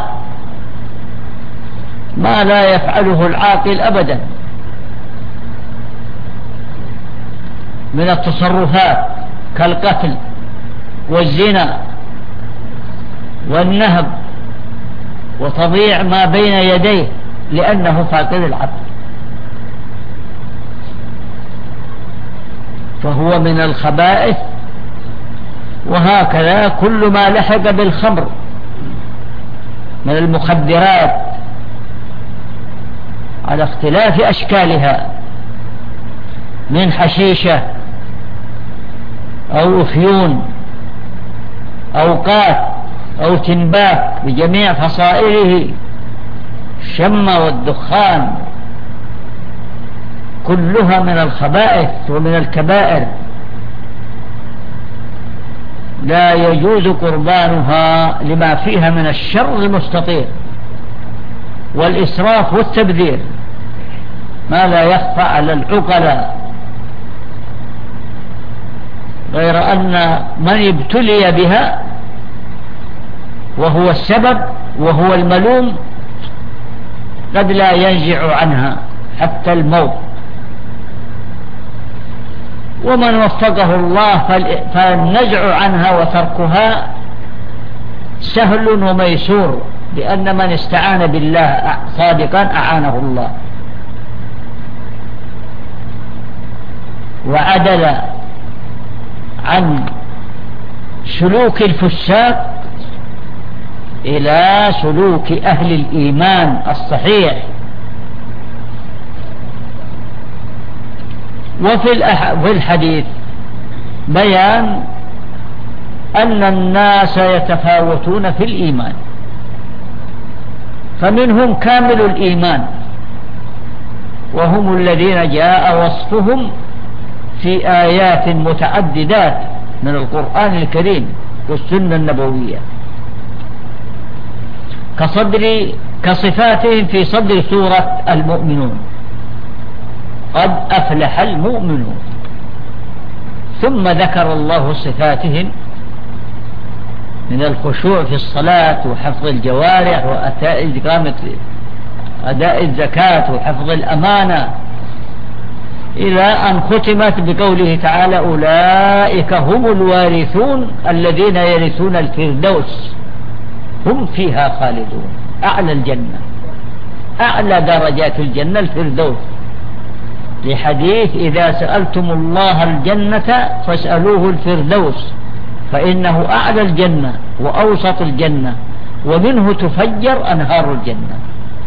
ما لا يفعله العاقل أبدا من التصرفات كالقتل والزنا والنهب وتضييع ما بين يديه، لأنه فاقد العقل، فهو من الخبائث. وهكذا كل ما لحق بالخمر من المخدرات على اختلاف أشكالها، من حشيشة أو أفيون أو قات أو تنباك بجميع فصائله، الشم والدخان، كلها من الخبائث ومن الكبائر، لا يجوز قربانها لما فيها من الشر المستطير والإسراف والتبذير، ما لا يخفى على العقلاء، غير أن من ابتلي بها وهو السبب وهو الملوم قد لا ينزع عنها حتى الموت. ومن وفقه الله فالنزع عنها وتركها سهل وميسور، لأن من استعان بالله صادقا أعانه الله، وعدل عن سلوك الفساق إلى سلوك أهل الإيمان الصحيح. وفي الحديث بيان أن الناس يتفاوتون في الإيمان، فمنهم كامل الإيمان وهم الذين جاء وصفهم في آيات متعددات من القرآن الكريم والسنة النبوية، كصفاتهم في صدر سورة المؤمنون: قد أفلح المؤمنون. ثم ذكر الله صفاتهم من الخشوع في الصلاة وحفظ الجوارح وأداء الزكاة وحفظ الأمانة، إلى أن ختمت بقوله تعالى: أولئك هم الوارثون الذين يرثون الفردوس هم فيها خالدون. أعلى الجنة، أعلى درجات الجنة الفردوس، لحديث إذا سألتم الله الجنة فاسألوه الفردوس فإنه أعلى الجنة وأوسط الجنة ومنه تفجر أنهار الجنة.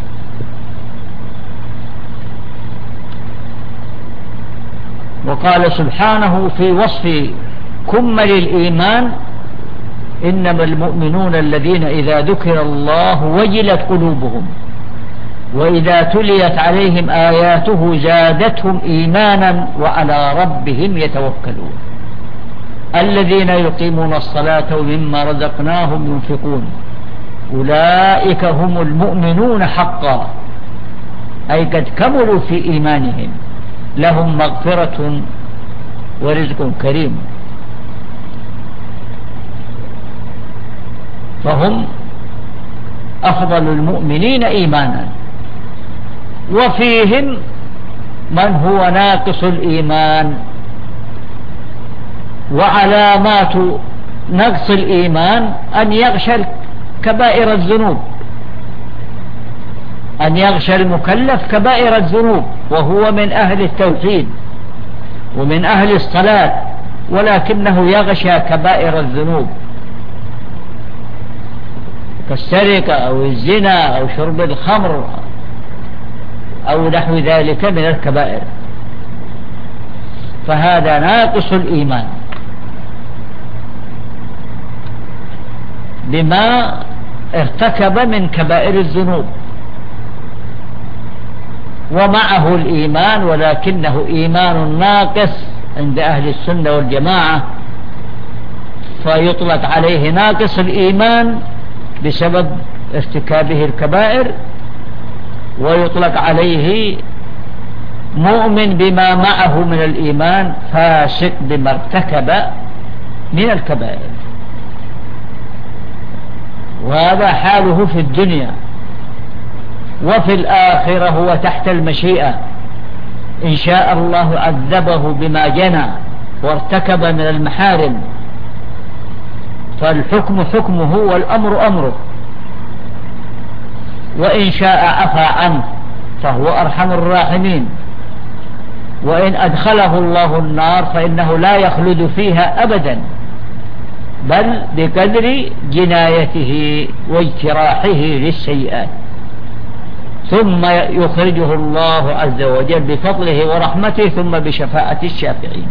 وقال سبحانه في وصف كمل الإيمان إنما المؤمنون الذين إذا ذكر الله وجلت قلوبهم وإذا تليت عليهم آياته زادتهم إيمانا وعلى ربهم يتوكلون الذين يقيمون الصلاة ومما رزقناهم ينفقون أولئك هم المؤمنون حقا أي قد كملوا في إيمانهم لهم مغفرة ورزق كريم. فهم أفضل المؤمنين إيمانا. وفيهم من هو ناقص الإيمان. وعلامات نقص الإيمان أن يغشى كبائر الذنوب، أن يغشى المكلف كبائر الذنوب وهو من أهل التوحيد ومن أهل الصلاة ولكنه يغشى كبائر الذنوب كالسرقة أو الزنا أو شرب الخمر أو نحو ذلك من الكبائر، فهذا ناقص الإيمان بما ارتكب من كبائر الذنوب ومعه الإيمان ولكنه إيمان ناقص عند أهل السنة والجماعة، فيطلق عليه ناقص الإيمان بسبب ارتكابه الكبائر، ويطلق عليه مؤمن بما معه من الإيمان فاسق بما ارتكب من الكبائر. وهذا حاله في الدنيا. وفي الآخرة هو تحت المشيئة، إن شاء الله عذبه بما جنى وارتكب من المحارم، فالحكم حكمه والأمر أمره، وإن شاء عفى عنه فهو أرحم الراحمين، وإن أدخله الله النار فإنه لا يخلد فيها أبدا بل بقدر جنايته واجتراحه للسيئات، ثم يخرجه الله عز وجل بفضله ورحمته ثم بشفاعة الشافعين.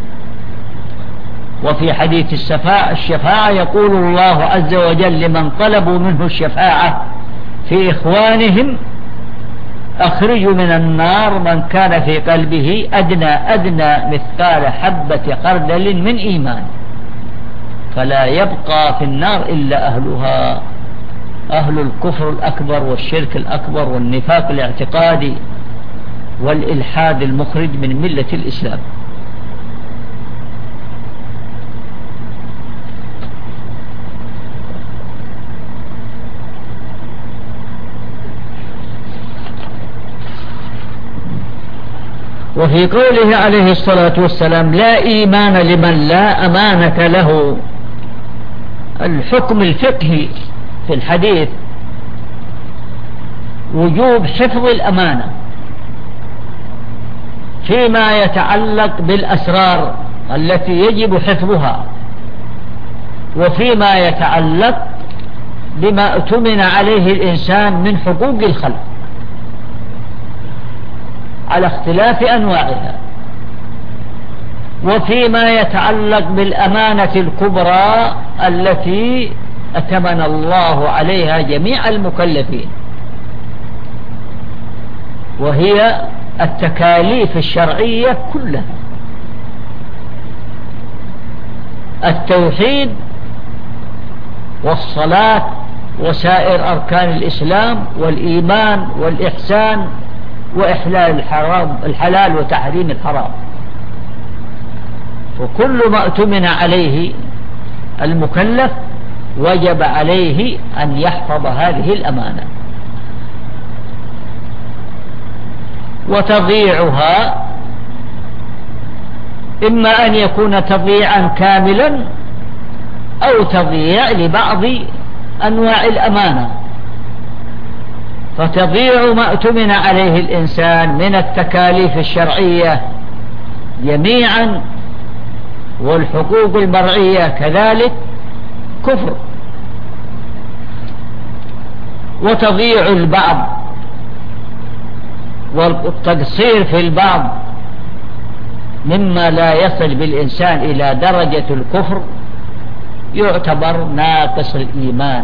وفي حديث الشفاعة يقول الله عز وجل لمن طلبوا منه الشفاعة في إخوانهم أخرجوا من النار من كان في قلبه أدنى مثقال حبة خردل من إيمان، فلا يبقى في النار إلا أهلها، أهل الكفر الأكبر والشرك الأكبر والنفاق الاعتقادي والإلحاد المخرج من ملة الإسلام. وفي قوله عليه الصلاة والسلام لا إيمان لمن لا أمانة له، الحكم الفقهي في الحديث وجوب حفظ الأمانة فيما يتعلق بالأسرار التي يجب حفظها، وفيما يتعلق بما اؤتمن عليه الإنسان من حقوق الخلق على اختلاف أنواعها، وفيما يتعلق بالأمانة الكبرى التي أتمن الله عليها جميع المكلفين، وهي التكاليف الشرعية كلها، التوحيد والصلاة وسائر أركان الإسلام والإيمان والإحسان وإحلال الحلال وتحريم الحرام، وكل ما اؤتمن عليه المكلف وجب عليه أن يحفظ هذه الأمانة، وتضييعها إما أن يكون تضييعا كاملا أو تضييع لبعض أنواع الأمانة، فتضيع ما اؤتمن عليه الإنسان من التكاليف الشرعية جميعا، والحقوق المرعية كذلك كفر. وتضيع البعض والتقصير في البعض مما لا يصل بالإنسان إلى درجة الكفر يعتبر ناقص الإيمان،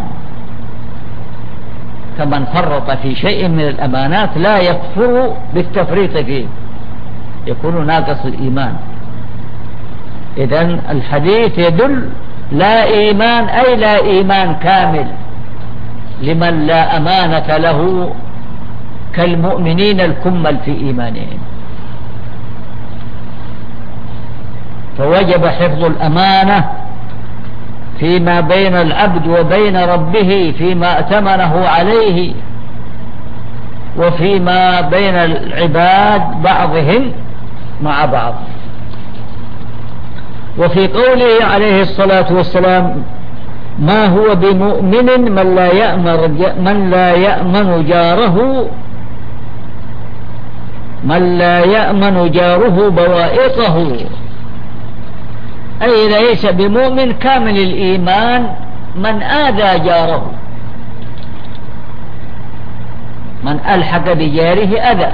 كمن فرط في شيء من الأمانات لا يكفر بالتفريط فيه، يكون ناقص الإيمان. إذن الحديث يدل لا إيمان أي لا إيمان كامل لمن لا أمانة له كالمؤمنين الكمل في إيمانهم. فوجب حفظ الأمانة فيما بين العبد وبين ربه، فيما ائتمنه عليه، وفيما بين العباد بعضهم مع بعض. وفي قوله عليه الصلاة والسلام: ما هو بمؤمن من لا يأمن جاره بوائقه، أي ليس بمؤمن كامل الإيمان من آذى جاره، من ألحق بجاره أذى،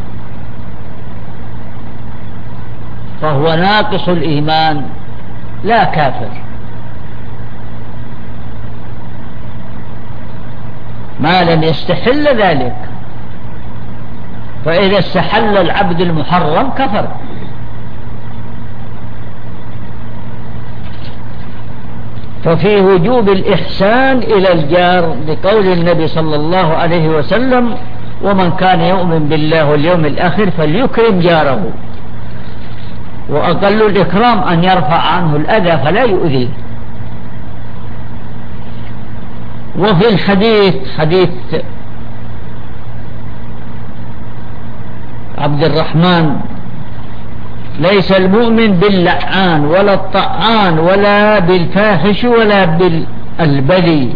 فهو ناقص الإيمان لا كافر. ما لم يستحل ذلك، فإذا استحل العبد المحرم كفر. ففي وجوب الإحسان إلى الجار لقول النبي صلى الله عليه وسلم: ومن كان يؤمن بالله واليوم الآخر فليكرم جاره. وأقل الإكرام أن يرفع عنه الأذى فلا يؤذيه. وفي الحديث حديث عبد الرحمن: ليس المؤمن باللعان ولا الطعان ولا بالفاحش ولا بالبذي.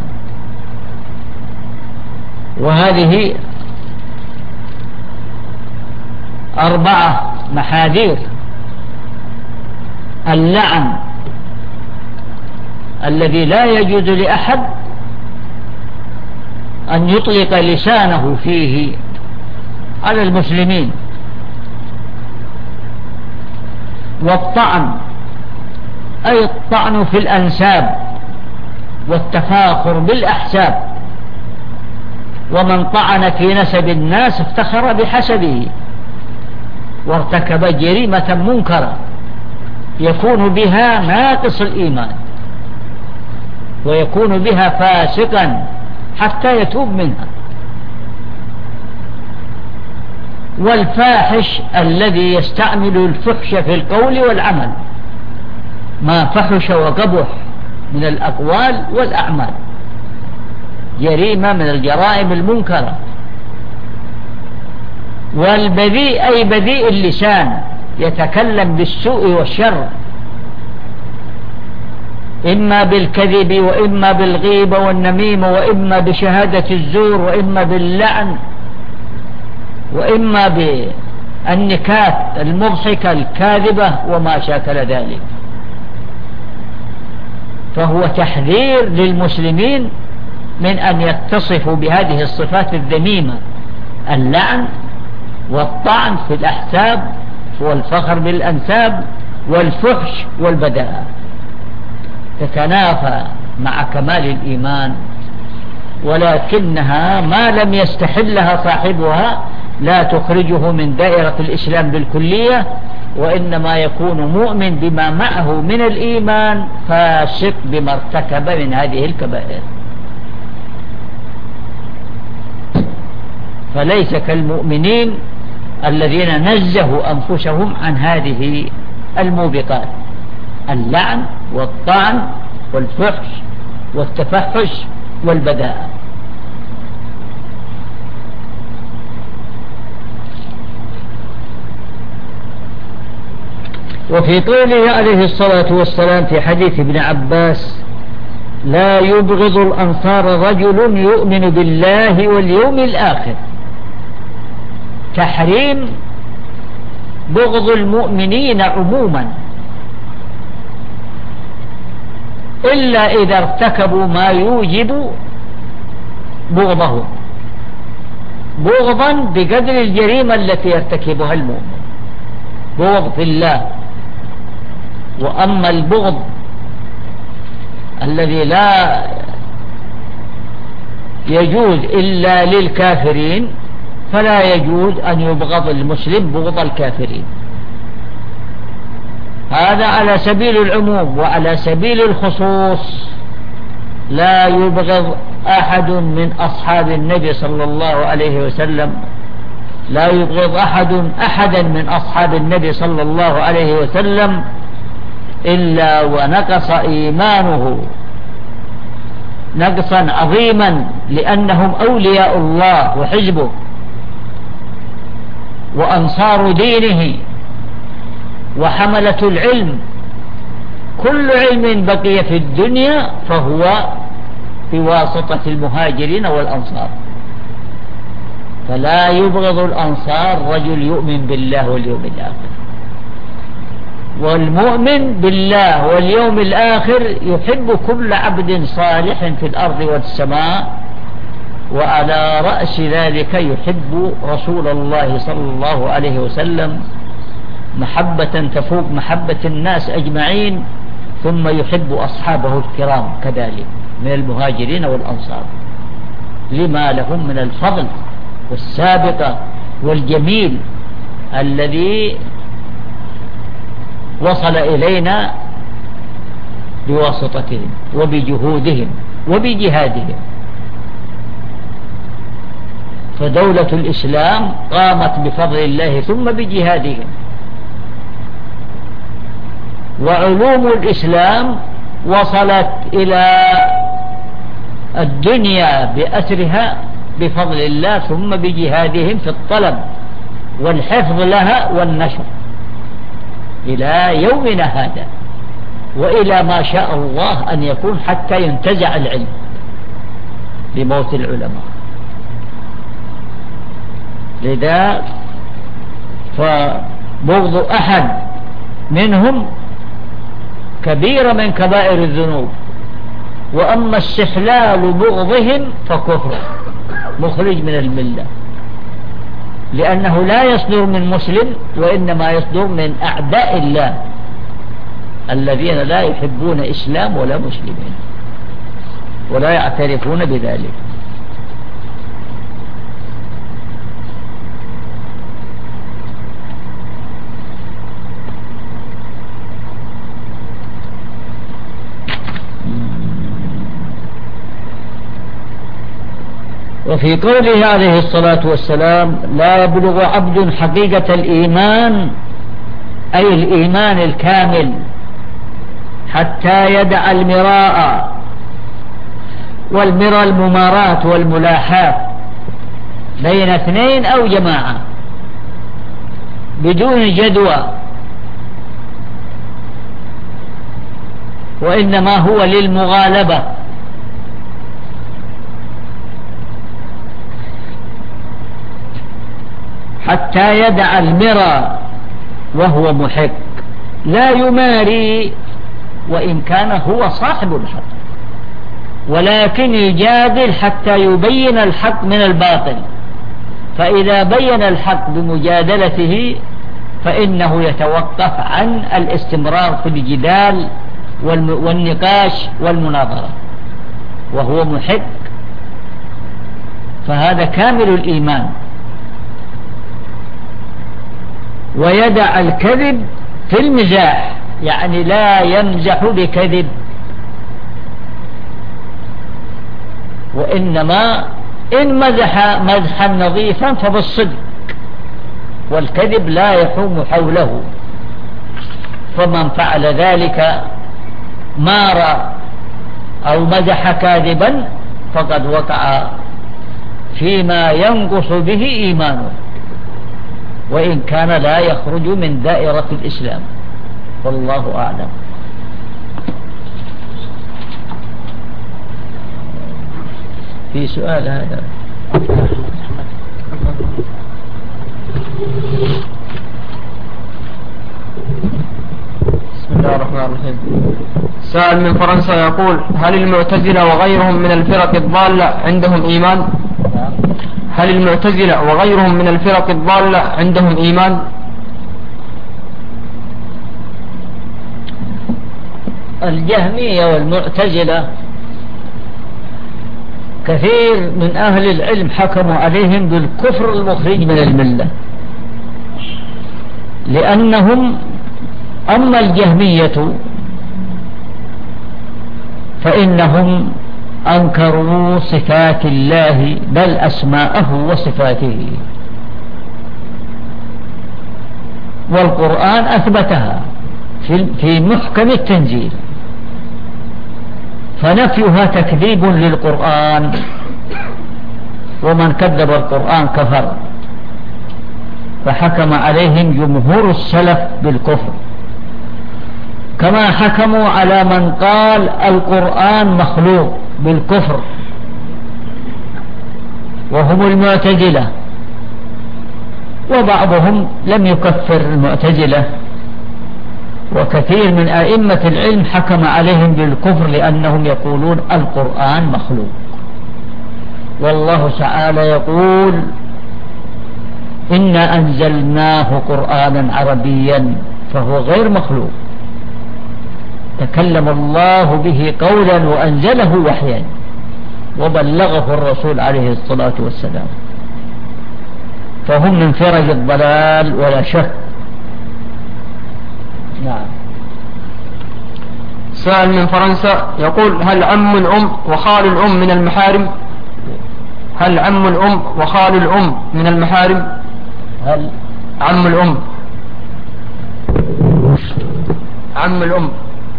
وهذه 4 محاذير: اللعن الذي لا يجوز لأحد أن يطلق لسانه فيه على المسلمين، والطعن أي الطعن في الأنساب والتفاخر بالأحساب، ومن طعن في نسب الناس افتخر بحسبه وارتكب جريمة منكرة يكون بها ناقص الإيمان، ويكون بها فاسقا حتى يتوب منها. والفاحش الذي يستعمل الفحش في القول والعمل، ما فحش وقبح من الأقوال والأعمال، جريمة من الجرائم المنكرة. والبذيء أي بذيء اللسان، يتكلم بالسوء والشر، إما بالكذب وإما بالغيبة والنميمة وإما بشهادة الزور وإما باللعن وإما بالنكات المضحكة الكاذبة وما شاكل ذلك. فهو تحذير للمسلمين من أن يتصفوا بهذه الصفات الذميمة: اللعن والطعن في الأحساب والفخر بالأنساب والفحش والبذاءة، تتنافى مع كمال الإيمان، ولكنها ما لم يستحلها صاحبها لا تخرجه من دائرة الإسلام بالكلية، وإنما يكون مؤمن بما معه من الإيمان فاسق بما ارتكب من هذه الكبائر. فليس كالمؤمنين الذين نزهوا أنفسهم عن هذه الموبقات: اللعن والطعن والفحش والتفحش والبذاءة. وفي قوله عليه الصلاة والسلام في حديث ابن عباس: لا يبغض الأنصار رجل يؤمن بالله واليوم الآخر. تحريم بغض المؤمنين عموما إلا إذا ارتكبوا ما يوجب بغضهم، بغضا بقدر الجريمة التي يرتكبها المؤمن، بغض في الله. وأما البغض الذي لا يجوز إلا للكافرين فلا يجوز أن يبغض المسلم بغض الكافرين. هذا على سبيل العموم. وعلى سبيل الخصوص لا يبغض أحد من أصحاب النبي صلى الله عليه وسلم، لا يبغض أحدا من أصحاب النبي صلى الله عليه وسلم إلا ونقص إيمانه نقصا عظيما، لأنهم أولياء الله وحزبه وأنصار دينه وحملة العلم. كل علم بقي في الدنيا فهو بواسطة المهاجرين والأنصار. فلا يبغض الأنصار رجل يؤمن بالله واليوم الآخر. والمؤمن بالله واليوم الآخر يحب كل عبد صالح في الأرض والسماء، وعلى رأس ذلك يحب رسول الله صلى الله عليه وسلم محبة تفوق محبة الناس أجمعين، ثم يحب أصحابه الكرام كذلك من المهاجرين والأنصار لما لهم من الفضل والسابقة والجميل الذي وصل إلينا بواسطتهم وبجهودهم وبجهادهم. فدولة الإسلام قامت بفضل الله ثم بجهادهم. وعلوم الإسلام وصلت إلى الدنيا بأسرها بفضل الله ثم بجهادهم في الطلب والحفظ لها والنشر إلى يومنا هذا، وإلى ما شاء الله أن يكون حتى ينتزع العلم بموت العلماء. لذا فبغض أحد منهم كبيرة من كبائر الذنوب. وأما استحلال بغضهم فكفر مخرج من الملة، لأنه لا يصدر من مسلم وإنما يصدر من أعداء الله الذين لا يحبون إسلام ولا مسلمين ولا يعترفون بذلك. وفي قوله عليه الصلاة والسلام لا يبلغ عبد حقيقة الإيمان أي الإيمان الكامل حتى يدع المراء، والمراء المماراة والملاحاة بين اثنين أو جماعة بدون جدوى، وإنما هو للمغالبة. حتى يدع المرى وهو محق، لا يماري وإن كان هو صاحب الحق، ولكن يجادل حتى يبين الحق من الباطل. فإذا بين الحق بمجادلته فإنه يتوقف عن الاستمرار في الجدال والنقاش والمناظرة وهو محق، فهذا كامل الإيمان. ويدع الكذب في المزاح، يعني لا يمزح بكذب، وإنما إن مزح مزحا نظيفا فبالصدق، والكذب لا يحوم حوله. فمن فعل ذلك مار أو مزح كاذبا فقد وقع فيما ينقص به إيمانه، وإن كان لا يخرج من دائرة الإسلام، والله أعلم. في سؤال هذا.
بسم الله الرحمن الرحيم. سائل من فرنسا يقول: هل المعتزلة وغيرهم من الفرق الضالة عندهم إيمان؟ هل المعتزلة وغيرهم من الفرق الضالة عندهم إيمان؟
الجهمية والمعتزلة كثير من أهل العلم حكموا عليهم بالكفر المخرج من الملة، لأنهم أما الجهمية فإنهم أنكروا صفات الله بل أسماءه وصفاته، والقرآن أثبتها في محكم التنزيل، فنفيها تكذيب للقرآن، ومن كذب القرآن كفر، فحكم عليهم جمهور السلف بالكفر، كما حكموا على من قال القرآن مخلوق بالكفر وهم المعتزلة، وبعضهم لم يكفر المعتزلة، وكثير من أئمة العلم حكم عليهم بالكفر لأنهم يقولون القرآن مخلوق، والله تعالى يقول: إنا أنزلناه قرآنا عربيا فهو غير مخلوق، تكلم الله به قولا وأنزله وحيا وبلغه الرسول عليه الصلاة والسلام، فهم من فرج الضلال ولا شك. نعم.
سائل من فرنسا يقول: هل عم الأم وخال الأم من المحارم؟ هل عم الأم وخال الأم من المحارم؟
هل
عم الأم عم الأم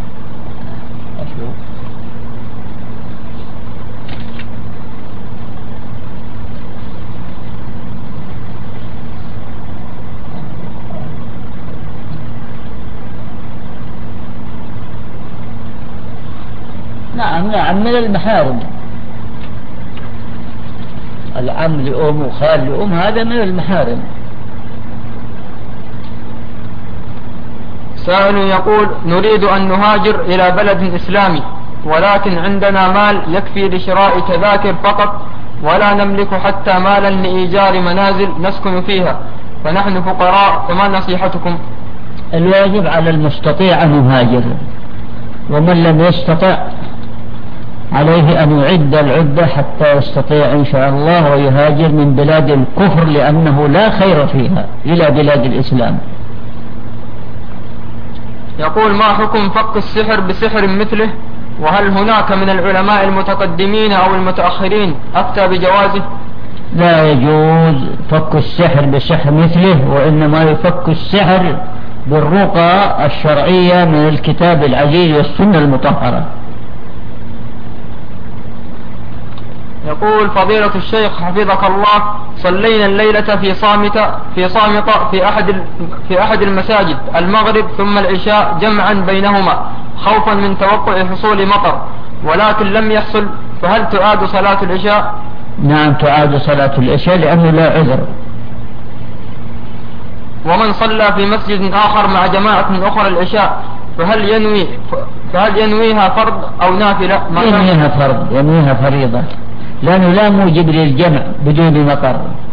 نعم من المحارم، العم لأم وخال لأم هذا من المحارم.
سائل يقول: نريد أن نهاجر إلى بلد إسلامي، ولكن عندنا مال يكفي لشراء تذاكر فقط، ولا نملك حتى مالا لإيجار منازل نسكن فيها، فنحن فقراء، فما نصيحتكم؟
الواجب على المستطيع أن يهاجر، ومن لم يستطع عليه أن يعد العدة حتى يستطيع إن شاء الله ويهاجر من بلاد الكفر، لأنه لا خير فيها، إلى بلاد الإسلام.
يقول: ما حكم فك السحر بسحر مثله؟ وهل هناك من العلماء المتقدمين أو المتأخرين أفتى بجوازه؟
لا يجوز فك السحر بسحر مثله، وإنما يفك السحر بالرقى الشرعية من الكتاب العزيز والسنة المطهرة.
يقول: فضيلة الشيخ حفظك الله، صلينا الليلة في صامتة في أحد المساجد المغرب ثم العشاء جمعا بينهما خوفا من توقع حصول مطر، ولكن لم يحصل، فهل تعاد صلاة العشاء؟
نعم تعاد صلاة العشاء لأنه لا عذر.
ومن صلى في مسجد آخر مع جماعة من أخرى العشاء فهل ينويها فرض أو نافلة؟
ينويها فرض، ينويها فريضة، لأنه لا موجب للجمع بدون مطر.